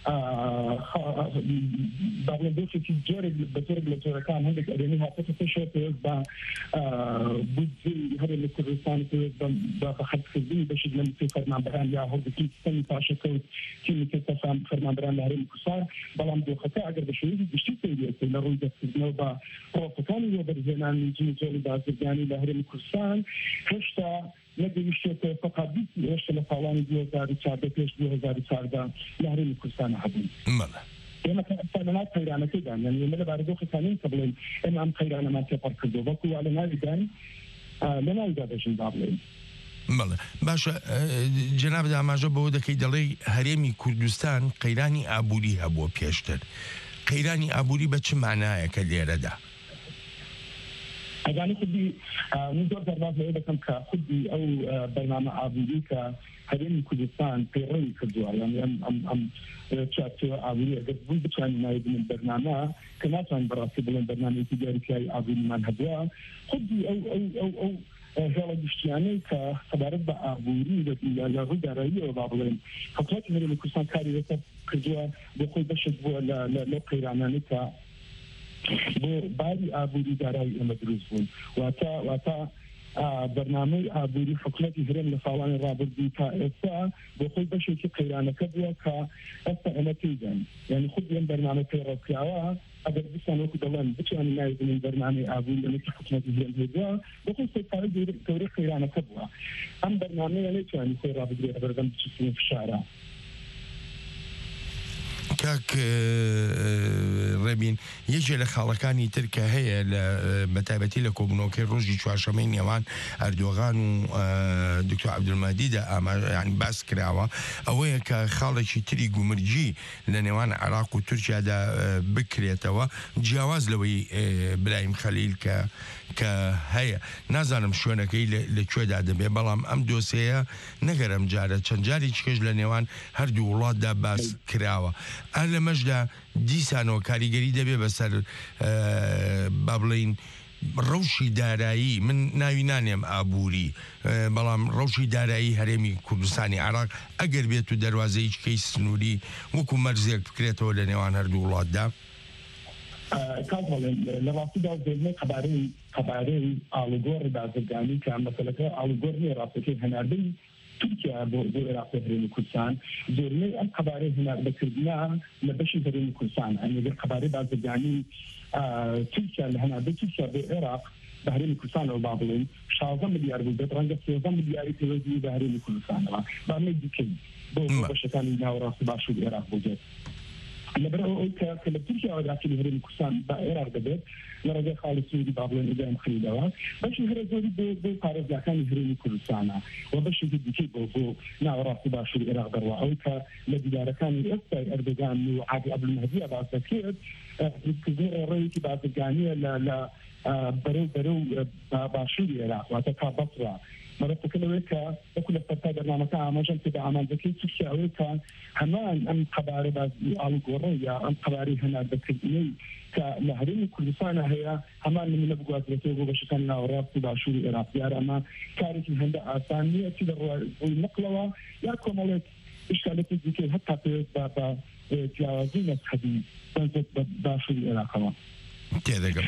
S15: با بڵێن دۆخێکی جۆرێک بە جۆرێک لە جۆرەکان هەندێک ئەرێنی هاتەتە پێشەوە پێویست بە بودجەی هەرێمی کوردستانی پێویست بە بەخەرجکردنی بەشێک لە میکەی فەرمانبەران یا هەڵگرتنی سیستەمی پاشەکەوت کی میکەی فەرمانبەران لە هەرێمی کوردستان بەڵام دۆخەکە ئەگەر بە شێوەیەکی گشتی پێویست لە ڕووی دەستکردنەوە بە پرۆسەکانی وەبەرهێنانی جێی بازرگانی لە هەرێمی کوردستان هێشتا نەگەیشتێتە فقط هێشتا لە ساڵانی دوو هەزار و چواردە پێش دوو هەزار و چواردە لە هەرێمی کوردستانە هەبوون ئێمە لەناو قەیرانەکەیدان یعنی ئێمە لە بارودۆخەکانین کە بڵێن ئێمە ئەم قەیرانەمان تێپەڕ کردو وەکو وا لە ناویدان لە ناویدا دەژین با بڵێن
S14: بەڵێ باشە جەناب ئاماژە بەوە دەکەی دەڵێ هەرێمی کوردستان قەیرانی ئابووری هەبووە پێشتر قەیرانی ئابووری بە چ مانایەکە لێرەدا
S15: ئەزانی خودی من زۆر دەرباز لەوە دەکەم کە خودی ئەو بەرنامە ئابووری کە هەرێمی کوردستان پێڕەوی کردووە یعنی ئەم ئەم ئەم چارچێوە ئابووری ئەگەر بوو بتوانین ناوێبنین بەرنامە کە ناتوانین بەڕاستی بڵێن بەرنامەیەکی دیاریکراوی ئابووریمان هەبووە خودی ئەو ئەو ئەو ئەو هێڵە گشتیانەی کە سەبارەت بە ئابووری لە ڕووی داراییەوە با بڵێن حکوومەتی هەرێمی کوردستان کاری لەسەر کردووە بۆ خۆی بەشێک بووە لەو قەیرانانەی کە بۆ باری ئابووری دارایی ئێمە دروست بوون واتە واتە بەرنامەی ئابووری حکوومەتی هەرێم لە ساڵانی ڕابردوو تا ئێستا بۆ خۆی بەشێکی قەیرانەکە بووە کە ئێستا ئێمە پێیدەن یعنی خود ئێم بەرنامە پێڕەوکراوە ئەگەر بستان وەکو دەڵێن بتوانین ناوێبنین بەرنامەی ئابووری لەمەکی حکوومەتی هەرێم هێبووە بۆ خۆی سەرکاری گەورەی قەیرانەکە بووە ئەم بەرنامەیە نەیتوانی خۆی ڕابگرێت بەردەم بچووسین فشارە
S14: کاک ڕێبین یەکێ لە خاڵەکانی ترکە هەیە لە بەتایبەتی لە کۆبنەوەکەی ڕۆژی چوارشەمەی نێوان ئەردۆغان و دکتۆر عەبدولمەجیددا ئاماژەیان باس کراوە ئەوەیە کە خاڵێکی تری گومرجی لە نێوان عێراق و تورکیادا بکرێتەوە جیاواز لەوەی برایم خەلیل کە کە هەیە نازانم شوێنەکەی لەکوێدا دەبێ بەڵام ئەم دۆسەیە نەگەرم جارە چەند جاری چکەش لە نێوان هەردوو وڵاتدا باس کراوە ئەر لە مەشدا دیسانەوە کاریگەری دەبێ بەسەر با بڵین ڕەوشی دارایی من ناوی نانێم ئابووری بەڵام ڕەوشی دارایی هەرێمی کوردستانی عێراق ئەگەر بێت و دەواازەی چکەی سنووری وەکو مەرزێک بکرێتەوە لە نێوان هەردوو وڵاتدا
S15: لە ڕاستیدا زۆربەی قەبارەی قەبارەی ئاڵوگۆڕی بازرگانی کە مەسەلەکە ئاڵوگۆڕ نیە ڕاستەکەی هەناردەی تورکیا بۆ بۆ عێراق و هەرێمی کوردستان زۆربەی ئەم قەبارەی هەناردەکردنا لە بەشی هەرێمی کوردستان ئەگەر قەبارەی بازرگانی تورکیا لە هەناردەی تورکیا بۆ عێراق بە هەرێمی کوردستانەوە با بڵێن شازدە ملیار بوو بێت ڕەنگە سێزدە ملیاری پێوەزی بە هەرێمی کوردستانەوە بامەی دیکەی بۆ بەشەکانی ناوەڕاست و باشوور عێراق بۆ بێت لەبەر ئەوەی کە لە تورکیا وەداکی لە هەرێمی کوردستان بە عێراق دەبێت لە ڕێگەی خاڵی سوودی با بڵێن ئیدایم خەلیلەوە بەشی هەرە زۆری بۆ پارێزگاکانی هەرێمی کوردستانە و بەشێکی دیکەی بۆ بۆ ناوەڕاستی باشوور عێراق دەڕوا ئەوەی کە لە دیدارەکانی ئێستای ئەردۆغان و عادل عەبدولمەهدیە باس دەکرێت دروستکردنی ڕێڕەوەیەکی بازرگانیە لە بەرەو بەرەو باشووری عێراق واتە کا بەسڕا مرتبك لويكا وكل الفتاة برنامجها عمجل تبع عمل ذكي تشيا ويكا همان أم قباري باز على الجورية أم قباري هنا بكرني كلهرين كل سنة هي همان من نبغى ترتيبه بشكلنا وراب تبع شوري العراق يا رما كارثة هندا آسانية كده والنقلة يا كمالك إشكالات ذكي حتى في بابا جوازين حديث تنزل باشوري العراق
S14: تێدەگەم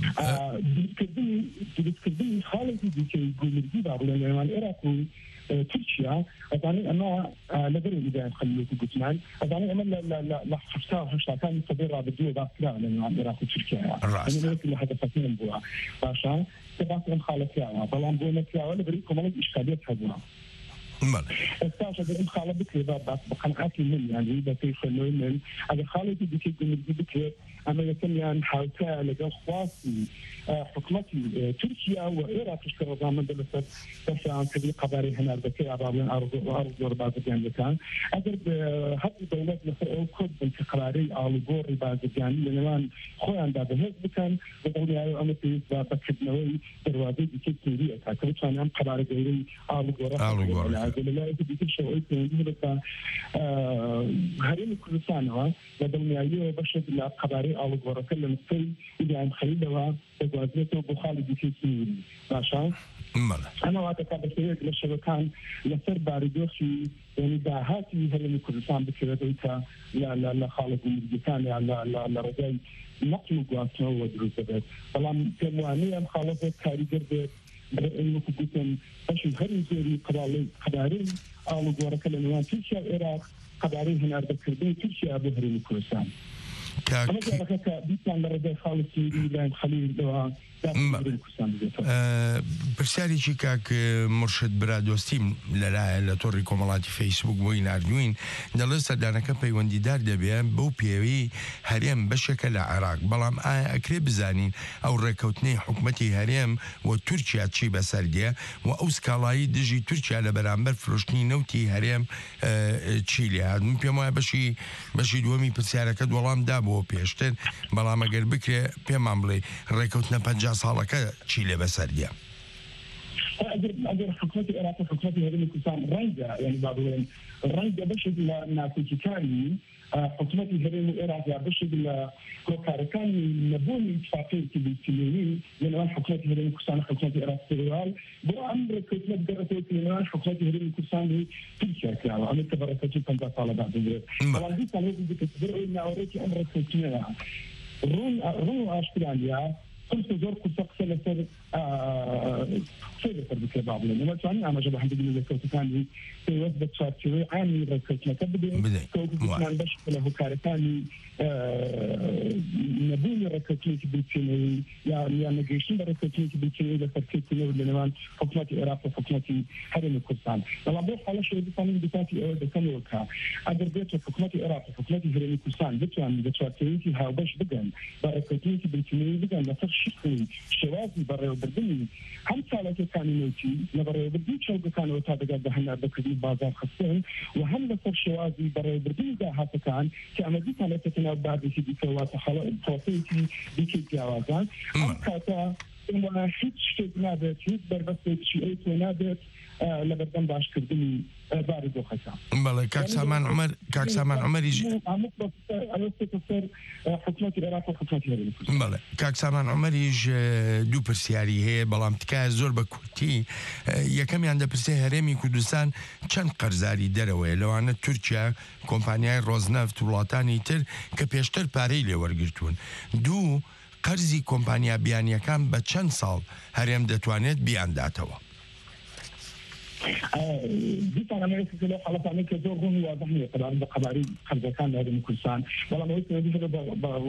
S15: دروستکردنی خاڵێکی دیکەی گومرگی با بڵێن لە نێوان عێراق و تورکیا ئەزانێ ئەمە لەبەرێ ئیدایم خەلیلێکی گوتمان ئەزانێ ئەمە لە هەشتا و هەشتاکانی سەدەی ڕابردووە باسکرا لە نێوان عێراق و تورکیاوە ئەمە لە هەدەفەکەم بووە باشە کە باسم خاڵەتیاوە بەڵام بۆ نەکراوە لەبەری کۆمەڵێک ئیشکالیەت هەبووە ئێستاش ئەگەر ئەم خاڵە بکرێت بە قەنعاتی من یانی بە پێی فەرمۆی من ئەگەر خاڵێکی دیکەی گومرگی بکرێت ئەمە یەکەمیان حوتە لەگەڵ خواستی حکومەتی تورکیا و عێراقیش کە ڕەزامەندە لەسەر دەستیانکردنی قەبارەی هەناردەکەی ئاباڵێن ئاڕوگۆڕ بازرگانیەکان ئەگەر هەردوو دەوڵەت لەسەر ئەو کورد بن کە قەبارەی ئاڵوگۆڕی بازرگانی لە نێوان خۆیاندا بەهێز بکەن بە دڵنیایی ئەمە پێویست بە بەکردنەوەی دەروازەی دیکەی سووریەکە کە بتوانیان قەبارە گەورەی ئاڵوگۆڕە لەلایەکی دیکە شەوەی پەیوەندی بکە هەرێمی کوردستانەوە لە دڵنیاییەوە بەشێک لە قەبارەی ئاڵوگۆڕەکە لە مستەی ئیدایم خەلیلەوە دەگوازرێتەوە بۆ خاڵی دیکەی سووری باشە ئەمە واتەکە بەشێوەیەک لە شەوەکان لەسەر باریدۆخی یعنی داهاتی هەرێمی کوردستان بکرێتەوەی کە لە خاڵە گومرگیەکان یان لە ڕێگای نەقل و گواستنەوە دروست دەبێت بەڵام پێم وانەیە ئەم خاڵە بێت کاریگەر بێت وەکو گوتم بەشی هەری زۆری قەبارەی ئاڵوگۆڕەکە لە نێوان تورکیا و عێراق قەبارەی هەناردەکردنی تورکیا بۆ هەرێمی کوردستان ئەمە جارەکە کە بیستان لە ڕێگای خاڵی سووری لایەن خەلیلەوە
S14: پرسیارێکی کاک مرشد برادۆستیم لەلایە لە تۆڕی کۆمەڵاتی فەیسبوک بۆی نردوین دەڵێ سەردانەکە پەیوەندیدار دەبێت بەو پێوەی هەرێم بەشێکە لە عێراق بەڵام ئایا ئەکرێ بزانین ئەو ڕێکەوتنەی حکومەتی هەرێم و تورکیا چی بەسەردێ و ئەو سکاڵایی دژی تورکیا لە بەرامبەر فرۆشتنی نەوتی هەرێم چی لێ هات من پێم وایە بەشی بەشی دووەمی پرسیارەکە وەڵامدا بۆ پێشتر بەڵام ئەگەر بکرێ پێمان بڵێ ڕێکەوتنە پەنجا ساڵەکە چی لێ بەسەردیە
S15: ئەگەر حکومەتی عێراق و حکومەتی هەرێمی کوردستان ڕەنگە یعنی با بڵێن ڕەنگە بەشێک لە ناکۆکیەکانی حکومەتی هەرێمی عێراق یا بەشێک لە هۆکارەکانی نەبوونی اتفاقیەتی بیستیلێنی لە نێوان حکومەتی هەرێمی کوردستان و حکومەتی عێراق فێدرال بۆ ئەم ڕێکەوتنە بگەڕێتەوە لە نێوان حکومەتی هەرێمی کوردستان و تورکیا کراوە ئەمە کە بە ڕێکەوتی پەنجا ساڵەدا دەبێت بەڵام دیسان هێزی دەکەوێت ئەوەی ناوەڕێکی ئەم ڕێکەوتنەیە ڕوون ئاشکرانیا قلت زور قصة لسر سير تربية بابلين وما تعني أنا جب حد يقول لك كان في وثبت شارتي عامي ركضنا كبدي كوكب باش له كارثاني نبوني ركضتي بيتني يا يا نجيشين ركضتي بيتني لفركتي ولا نمان حكومة العراق وحكومة حرم الكردستان طبعا بس على شيء بثاني بتاعتي أو بثاني وكا أقدر بيت حكومة العراق وحكومة حرم الكردستان بتوان بتواتي ها باش بدن ركضتي بيتني بدن لفر شخصي شوازي برا وبردني هم سالك كان نوتي نبرة وبردي شو كانوا تابعة بهنا بكذي بازار خصين وهم لفر شوازي برا وبردي ده هذا كان كأمدي كانت تتناول بعد في ديكوات خلاص توصيتي ديك جوازان هم كاتا وما هيك نادت هيك بربست شيء نادت لبردن باش كردني بارد وخسام.
S14: بله كاك سامان عمر كاك سامان عمر يجي.
S15: عمق بتصير أيوة تصير حكومة العراق وحكومة الهرم.
S14: بله كاك سامان عمر يجي دو برسياري هي بلام تكا زور بكورتي يكمل عند برسي هرمي كردستان چند قرضاری دروه لو أن ترکیه کمپانیای روزنفت ولاتانی تر كبيشتر پاری لورگرتون دو قرضی کمپانیا بیانیه کم به چند سال هرم دتوانید بیان داتوا.
S15: ديت أنا ما يصير له خلاص أنا كزور هون واضح لي طبعا بقباري خمسة كان هذا من كردستان والله ما يصير دي هذا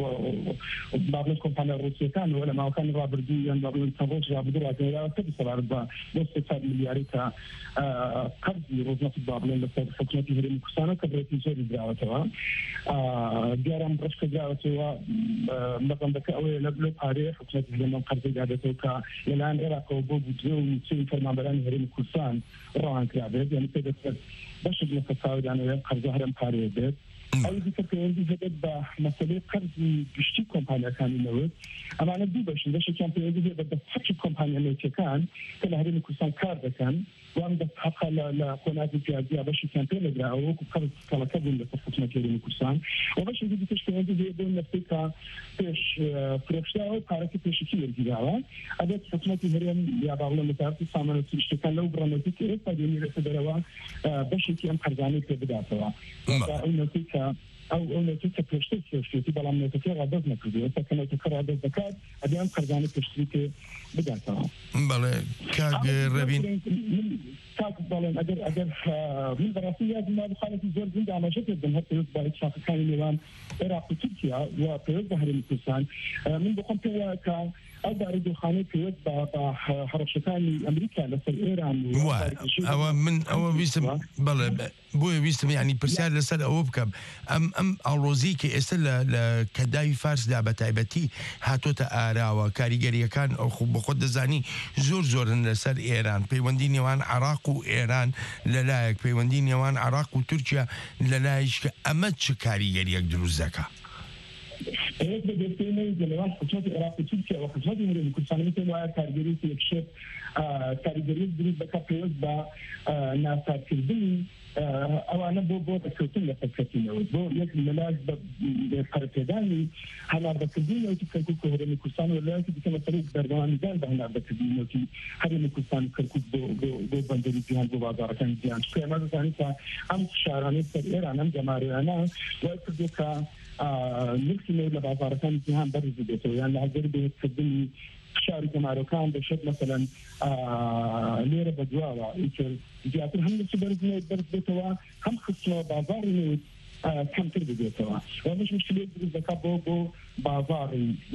S15: بعض الكومبانيا الروسية كان ولا ما كان رابردي يعني بعض التفاوض رابردي لكن لا تبص على ربع بس صار ملياريتا قرض روزنا في بعض من الحكومة هذه من كردستان كبرت يزور الدعوة توا ديارم برش كدعوة توا مثلا بك أول لبلو باري حكومة هذه من قرض قاعدة توكا الآن العراق وبوب وجو وتسوي فرمان بلان هذه من كردستان روان كرابيد يعني كده باش بنفسر يعني قرض هرم كاريبيد أي دي كتير دي هذا بمسألة قرض بيشتي كومبانيا كان ينوت أما أنا بدي باش باش كان في دي هذا بحكي كومبانيا اللي كان كل هذه الكوسان كارد كان وأنا بحقق لقناة الجازية باش كان تلقى أو قرض كلا كبر لتفكنا كريم الكوسان وباش دي تشتغل دي دون نفسك فيش فرشة أو كارك فيش كتير جداً هذا حكومة هرم يا بعض المتعرف سامنا تشتغل لو برنامج كتير فديني رسالة باش كي أم خرجاني كبدأ سوا أو أو نتيجة تشتري تشتري تبغى لما تكرر عدد نكدي إذا كان تكرر عدد زكاة أديان خرجاني تشتري بدأ سوا.
S14: بله كاج ربين. كاج بالن أجر أجر من دراسية ما بخالف الزول جند على شكل بنهار تيوز شاف كان اليوم العراق وتركيا وتيوز بحر الكردستان من بقوم توا ك أو بارد خانة تيوز بحرشتان أمريكا لسر إيران. أو من أو بيسم بله بوي بيسم يعني برسال لسر أو بكب أم أم الروزي كأسل لكداي فارس دابة تايبتي هاتو تآرا وكاريجري كان أو بخد زاني زور زور لسر إيران بيوندين يوان عراق وإيران للايك بيوندين يوان عراق وتركيا للايش كأمتش كاريجري يقدروا الزكاة.
S15: إيه بديتيني جلوان حكومة العراق وتركيا وحكومة الهرم الكردستان مثل ما كاريجري يكشف كاريجري دريد بكابيوز با ناسا كردني أو أنا بو بو بكتين لفكتين بو يكمل ملاك بقرطداني هلا بكتين أو تكركوك هرم الكردستان ولا تبي طريق برنامج دال بهنا بكتين أو تي هرم الكردستان كركوك بو بو بو بندري جهان بو بازار كان جهان شو ما زاني كا أم شاراني سرير أنا جماري أنا وأكدوك نفسي نقول بازار كان جهان برز بيته يعني هذا بيتقدم شاري جماري كان بشد مثلا ليرة بدواء يصير جاتر هم نسبرزنا برز بيته هم خصنا بازار نود كم تربي بيته ومش مشكلة الزكاة بو بو بازار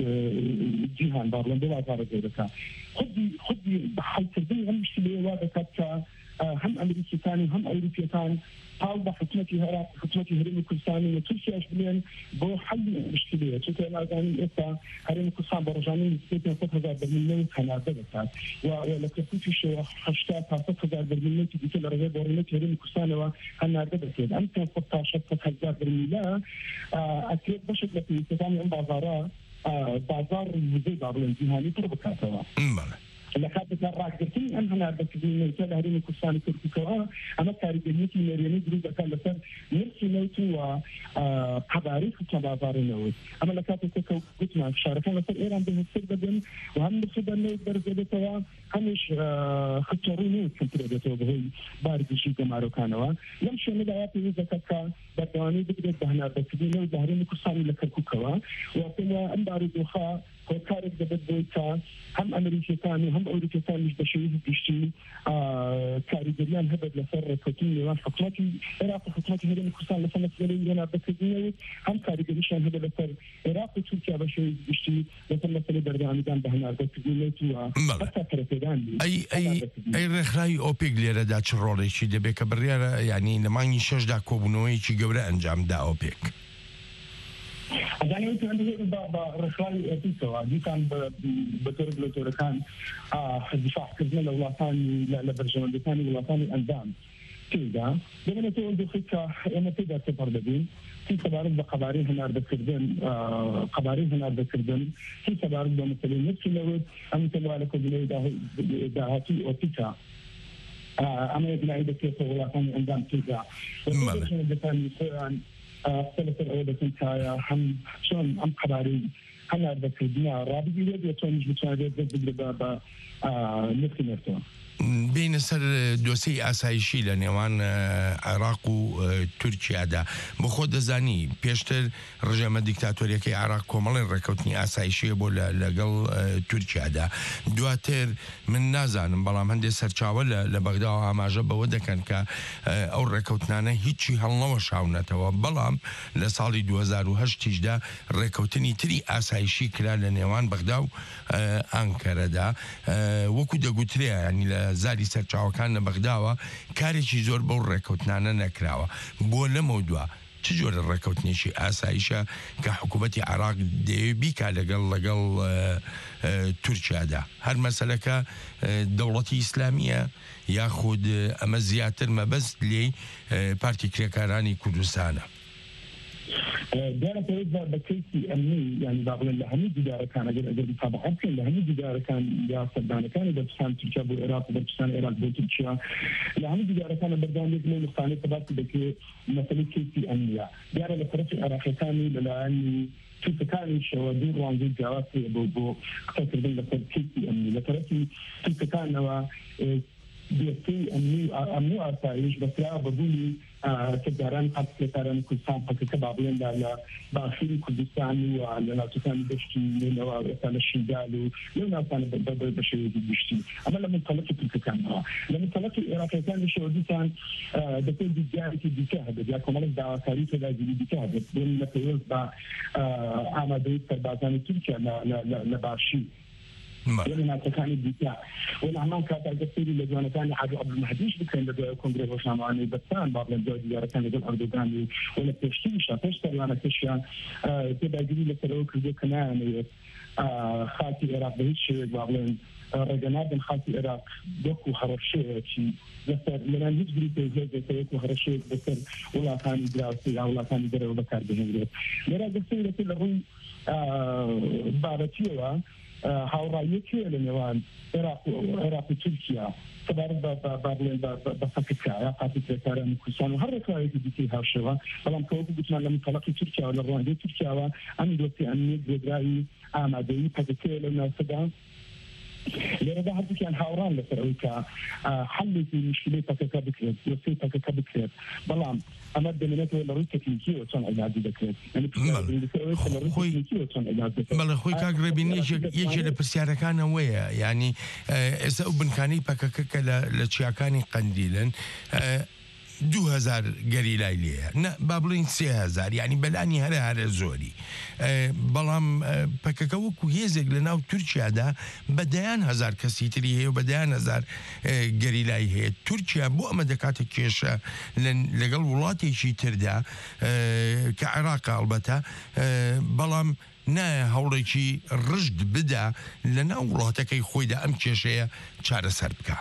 S15: جهان بارلون بازار زيركا خدي خدي بحال تربي هم مشكلة وابكتا هم أمريكي ثاني هم أوروبي ثاني حاول بحكومة العراق حكومة الهرم الكردستاني وتركيا أشبلين بو حل مشكلة شكرا لأغاني إسا هرم الكردستان برجاني نسبتين ستة هزار برميلين هنازة بسات ولكن في شيء خشتات ستة هزار برميلين تديك الرغي برميلين هرم الكردستاني وهنازة بسات أمكن ستة ستة هزار برميلين أكيد بشكل لكي يستطاني أم بازارات بازار المزيد بارلون جهاني تربكاتها لكاتب الراجعين أنها بكذين مثل هرم الكردستان تركيا أما كاريجيتي مريني جروب كان لسه نفسي نوتو وقباري في بازار النوت أما لكاتب كوكب ما شارك أنا في إيران بهالسر بدن وهم بسبب النوت برزة توا همش خطروني كنترول توا بهي بارد شيء كمارو كانوا يمشي ندايات إذا كذا بدواني بدري بهنا بكذين نوت هرم الكردستان لكركوكوا وكما أمبارد وخا هۆکارێک دەبێت بۆی تا هەم ئەمریکەکان و هەم ئەوروپیەکانیش بە شێوەیەکی گشتی کاریگەریان هەبێت لەسەر ڕێککەوتنی نێوان حکومەتی عێراق و حکومەتی هەرێمی کوردستان لەسەر مەسئلەی هێنابەکردنەوەی هەم کاریگەریشیان هەبێت لەسەر عێراق و تورکیا بە شێوەیەکی گشتی لەسەر مەسئلەی بەردەوامیدان بە هەناردەکردنەوەی و هەتا پەرەپێدانی
S14: ئەی ڕێکخراوی ئۆپێک لێرەدا چ ڕۆڵێکی دەبێت کە بڕیارە ینی لە مانگی شەشدا کۆبوونەوەیکی گەورە ئەنجامدا ئۆپێک
S15: ئەزانێت بە ڕێکخراوی ئۆپێکەوە دیسان بە تۆر لە تۆرەکان دیفاعکردنە لە وڵاتانی لە بەرژەوەندەکانی وڵاتانی ئەندام تێدا دەبێتەوە دۆخێت کە ئێمە تێدا سەپەر دەبین تی سەبارەت بە قەبارەی هەناردەکردن قەبارەی هەناردەکردن تی سەبارەت بە مەسەلەی نەرسینەوەت ئەم تەلوالە کۆبوونەوەی داهاتی ئۆپێکە ئەمە یەکلایی دەکرێتەوە وڵاتانی ئەندام تێدا بەرژەوەندەکانی خۆیان سەلەسەر ئەوە دەکەن کایە هەم چۆن ئەم قەبارەی هەناردەکردنە ڕابگیرێت یا چۆنیش بتوانێت دەست بگرێت بە نرخی نەرتەوە
S14: بینە سەر دۆسەی ئاسایشی لە نێوان عێراق و تورکیادا بۆ خۆ دەزانی پێشتر ڕژەمە دیکتاتۆریەکەی عێراق کۆمەڵی ڕێکەوتنی ئاسایشیە بۆ لەگەڵ تورکیادا دواتر من نازانم بەڵام هەندێک سەرچاوە لە بەغداوە ئاماژە بەوە دەکەن کە ئەو ڕێکەوتنانە هیچی هەڵنەوە شاونەتەوە بەڵام لە ساڵی دوو هەزار و هەشتیشدا ڕێکەوتنی تری ئاسایشی کرا لە نێوان بەغدا و ئەنکەرەدا وەکو دەگوترێ ینی لە زاری سەرچاوەکان لە بەغداوە کارێکی زۆر بەو ڕێکەوتنانە نەکراوە بۆ لەمە دووە چ جۆرە ڕێکەوتنیشی ئاسایشە کە حکوومەتی عێراق دەوێت بیکا لەگەڵ لەگەڵ تورکیادا هەر مەسەلەکە دەوڵەتی ئیسلامیە یاخود ئەمە زیاتر مەبەست لێی پارتی کرێکارانی کوردستانە
S15: دیارەکەوێت بە کەیسی ئەمنی یانی با بڵێن لە هەموو دیدارەکان ئەگەر ئەگەر متابعەت بکەین لە هەموو دیدارەکان یا سەردانەکانی بەرپرسان تورکیا بۆ عێراق و بەرپرسان عێراق بۆ تورکیا لە هەموو دیدارەکانە بەردەوامێک لەو نقطانەی کە باسی دەکرێت مەسەلەی کەیسی ئەمنیە دیارە لە طرفی عێراقیەکانی لەلایەنی تورکەکانیشەوە دوو ڕوانگەی جیاواز هەیە بۆ بۆ قسەکردن لەسەر کەیسی ئەمنی لە طرفی تورکەکانەوە دۆستەی ئەمنی و ئاسایش بەسرا بەبوونی کرداران قەتکێکارانی کوردستان پەکەکە با بڵێن لە باشووری کوردستان و لە ناوچەکانی دەشتی نێنەوە ئێستا لە شیندال و لەو ناوچانە بە شێوەیەکی گشتی ئەمە لە منتەڵەکی تورکەکانەوە لە منتەڵەکی عێراقیەکانیشەوە دیسان دەکەوت دیارێکی دیکە هەبێت یا کۆمەڵێک داواکاری تێداگیری دیکە هەبێت بۆن لە پێوەست بە ئامادەی سەربازانی تورکیا لە باشی ولی ناتەکانی دیکە ولی هەمان کاتا گەسەری لە جوانەکانی حاجی عەبدولمەهدیش بکەین لە دوای کۆنگرێ ڕۆژنامەوانەی بەستان با بڵێن دوای دیارەکان لەگەڵ ئەردۆغان و لە پێشتریشە پێش سەردانەکەشیان تێداگیری لەسەرەوە کردو کە نایانەوێت خاکی عێراق بە هیچ شێوێک با بڵێن ڕێگەنابن خاکی عێراق وەکو هەڕەشەیەکی لەسەر لەلایەن هیچ گروپێک لێدێتەوە وەکو هەڕەشەیەک بەسەر وڵاتانی دراوسی یا وڵاتانی دەرەوە بەکاربهێنرێت لێرە گەسەی لەسەر لە ڕووی بابەتیەوە هاوڕایەکیە لە نێوان عێراق و تورکیا سەبارەت با بڵێن بە فەکەکە یا پارتی کرێکارانی کوردستان و هەر ڕێکخراوێکی دیکەی هاوشێوە بەڵام کە وەکو گوتمان لە منتەڵەقی تورکیاوە لە ڕوانگەی تورکیاوە ئەم دۆستی ئەمنیەت گوێدراوی ئامادەیی پەکەکەیە لەو ناوچەدا لێرەدا هەردووکیان هاوڕان لەسەر ئەوەی کە حەلێکی مشکلەی پەکەکە بکرێت دۆستی پەکەکە بکرێت بەڵام ئەمە دەمێنێتەوە لە ڕووی تەکنیکیەوە چۆن عیلاجی دەکرێت
S14: بەڵێ خۆی کاک ڕێبین یەکێ لە پرسیارەکانەوەیە ینی ئێستا ئەو بنکانەی پەکەکە کە لە چیاکانی قەندیلن دو هزار گەریلای لێە با بڵین سێ هزار ینی بەلانی هەرە هەرە زۆری بەڵام پەکەکە وەکو هێزێک لە ناو تورکیادا بەدەیان هزار کەسی تری هەیە و بەدەیان هزار گەریلای هەیە تورکیا بۆ ئەمە دەکاتە کێشە لەگەڵ وڵاتێکی تردا کە عێراق ئەڵبەتە بەڵام نایە هەوڵێکی ڕژد بدا لە ناو وڵاتەکەی خۆیدا ئەم کێشەیە چارەسەر بکە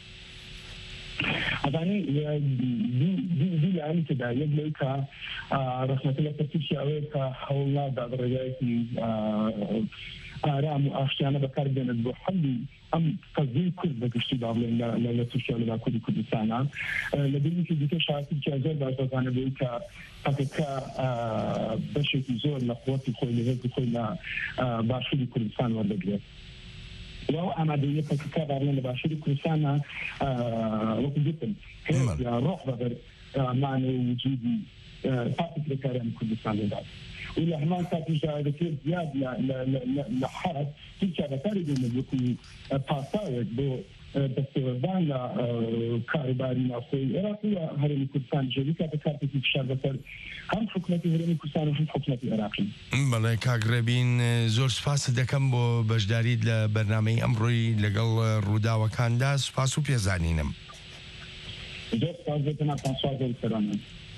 S15: ئەزانی دوو لایەنی تێدا یەک لەوەی کە ڕەسمەتە لەسەر تورکیاوەیە کە هەوڵ نادا بەڕێگایەکی ئارام و ئاشتیانە بەکاربێنێت بۆ حەلی ئەم قەزیی کورد بەگشتی با بڵێن لە تورکیا و لە باکووری کوردستانە لە دوێنێکی دیکە شایەت تورکیا زۆر باش دەزانێت بۆی کە پەکەکە بەشێکی زۆر لە قووەتی خۆی لە هێزی خۆی لە باشووری کوردستان وەردەگرێت و ئامادەیە پەکەکە با بڵێن لە باشووری کوردستانە وەکو گوتم ڕۆح بەبەر مانەوە وجودی پاسی کرێکاریانی کوردستان دەدات و لە هەمان کاتیشدا دەکرێت زیاد لە حەرب تورکیا بەکاری دێنێت وەکو پاساوێک بۆ دەستێوەردان لە کاروباری ناوخۆی عێراق و هەرێمی کوردستان ژێری کاتە کارتێکی فشار بەسەر هەم حکوومەتی هەرێمی کوردستان و هەم حکوومەتی عێراقی.
S14: بەڵێ کاگرێبین زۆر سپاس دەکەم بۆ بەشداریت لە بەرنامەی ئەمڕۆی لەگەڵ ڕووداوەکاندا سپاس و پێزانینم.
S15: زۆر سپاس دەکەم.